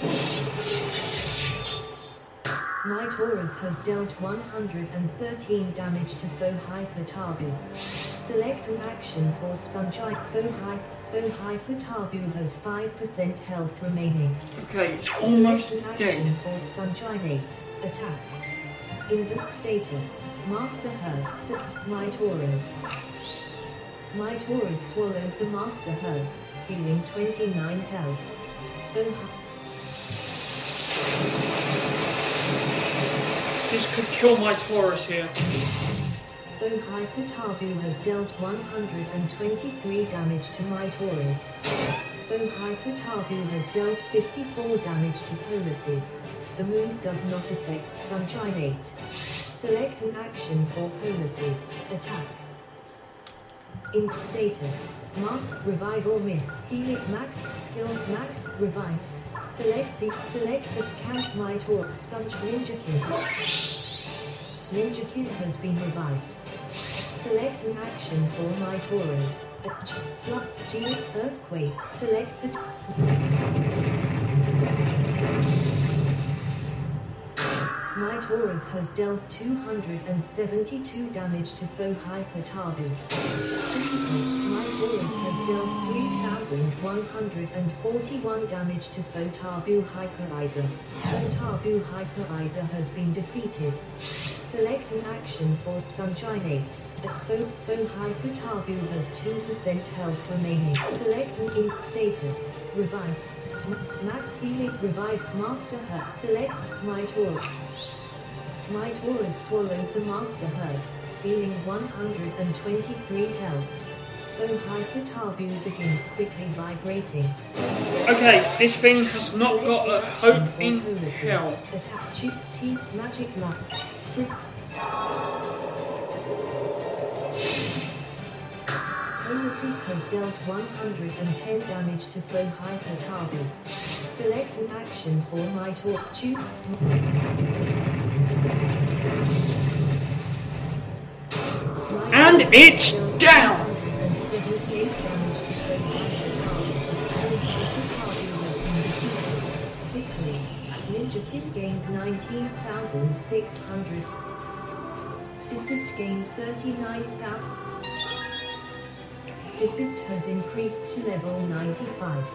Mitoras has dealt 113 damage to foe Hyper Tarbu. Select an action for Spongite. Foe Hyper Tarbu has 5% health remaining. Okay, it's almost Select an dead. action for Sponginate. Attack. Invent status. Master Herb. 6 Mitoras. Mitoras swallowed the Master Herb, healing 29 health. This could kill my Taurus here. Foe Foe Hyper Tabu has dealt 123 damage to Mitoras. Foe Hyper Tabu has dealt 54 damage to Policies. The move does not affect Sponginate. Select an action for Policies. Attack. In status, Mask, Revive or Miss, Healing Max, Skill Max, Revive. Select the Camp Mitour Sponge Ninja Kid. Ninja Kid has been revived. Select an action for Mitoras. Slug, G, Earthquake. Select the Mitoras has dealt 272 damage to Foe Hyper Tabu. Mitoras has dealt 3,141 damage to Foe Tabu Hyperizer. Foe Tabu Hyperizer has been defeated. Select an action for Sponginate. Foe Hyper Tabu has 2% health remaining. Select an int status. Revive. Mac Healing Revive Master Herb. Selects Mitour. Mitour has swallowed the Master Herb, healing 123 health. Foe Hyper Tabu begins quickly vibrating. Okay, this thing has not got a hope in hell. Attack Chip T Magic Luck. Policies has dealt 110 damage to Foe Hyper Tabu. Select an action for Mitour. And it's down! 178 damage to Foe Hyper Tabu. Foe Hyper Tabu has been defeated. Victory. Ninja Kid gained 19,600. Desist gained 39,000. Desist has increased to level 95.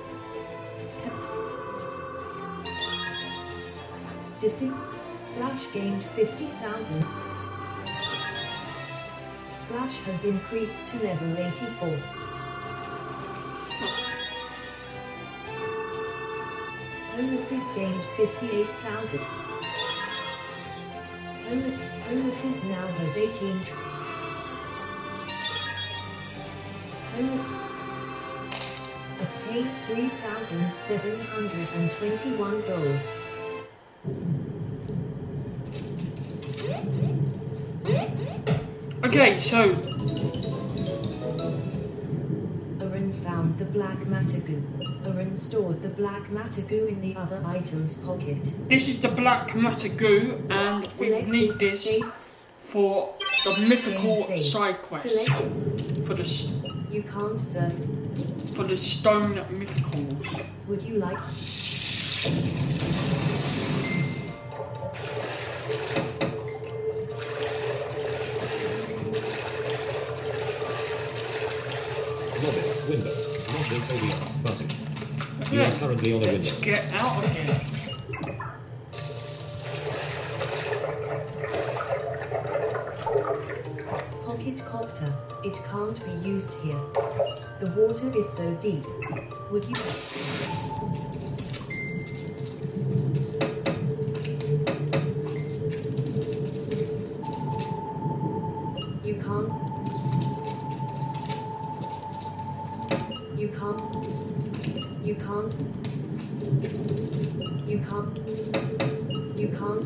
Desist. Splash gained 50,000. Splash has increased to level 84. Policies gained 58,000. Policies now has 18. Obtained 3,721 gold. Okay, so Arun found the black matter goo. Arun stored the black matter goo in the other item's pocket. this is the black matter goo, and we need this for the mythical side quest. You can't surf. For the stone mythicals. Would you like? Lobby, window, not window button. You are currently on a Let's window. get out of here. Pocket copter. It can't be used here. The water is so deep. Would you? You can't. You can't. You can't. You can't. You can't.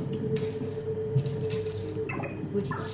Would you?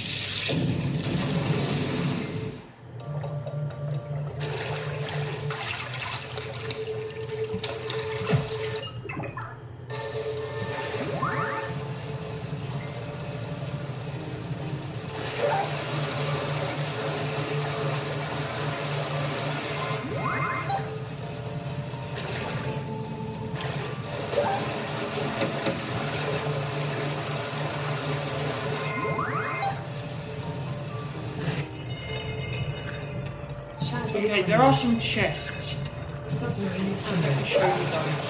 Okay, there are some chests. Submarine Let me summon. show you those.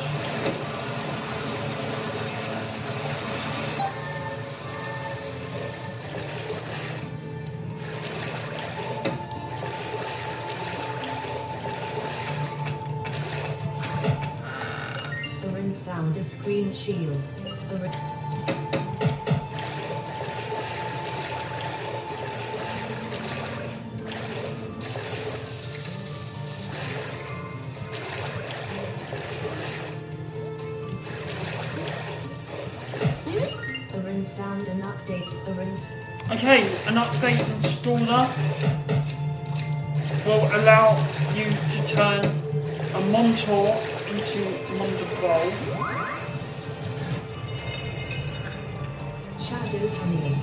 Arun found a screen shield. Stadiums. Okay, an update installer will allow you to turn a Montaur into Mondevol. Shadow Canyon.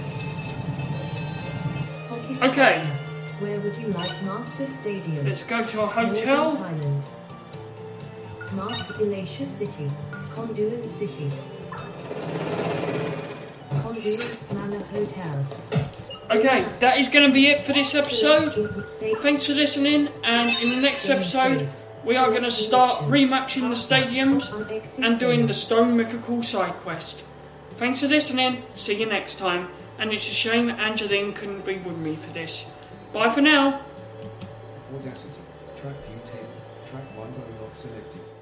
Pocket Okay. Park. Where would you like Master Stadium? Let's go to a Northern hotel. Thailand. Master Glacier City. Conduan City. Conduans Manor Hotel. Okay, that is going to be it for this episode. Thanks for listening, and in the next episode, we are going to start rematching the stadiums and doing the Stone Mythical side quest. Thanks for listening, see you next time, and it's a shame Angeline couldn't be with me for this. Bye for now. Audacity. Track view table. Track 1 not selected.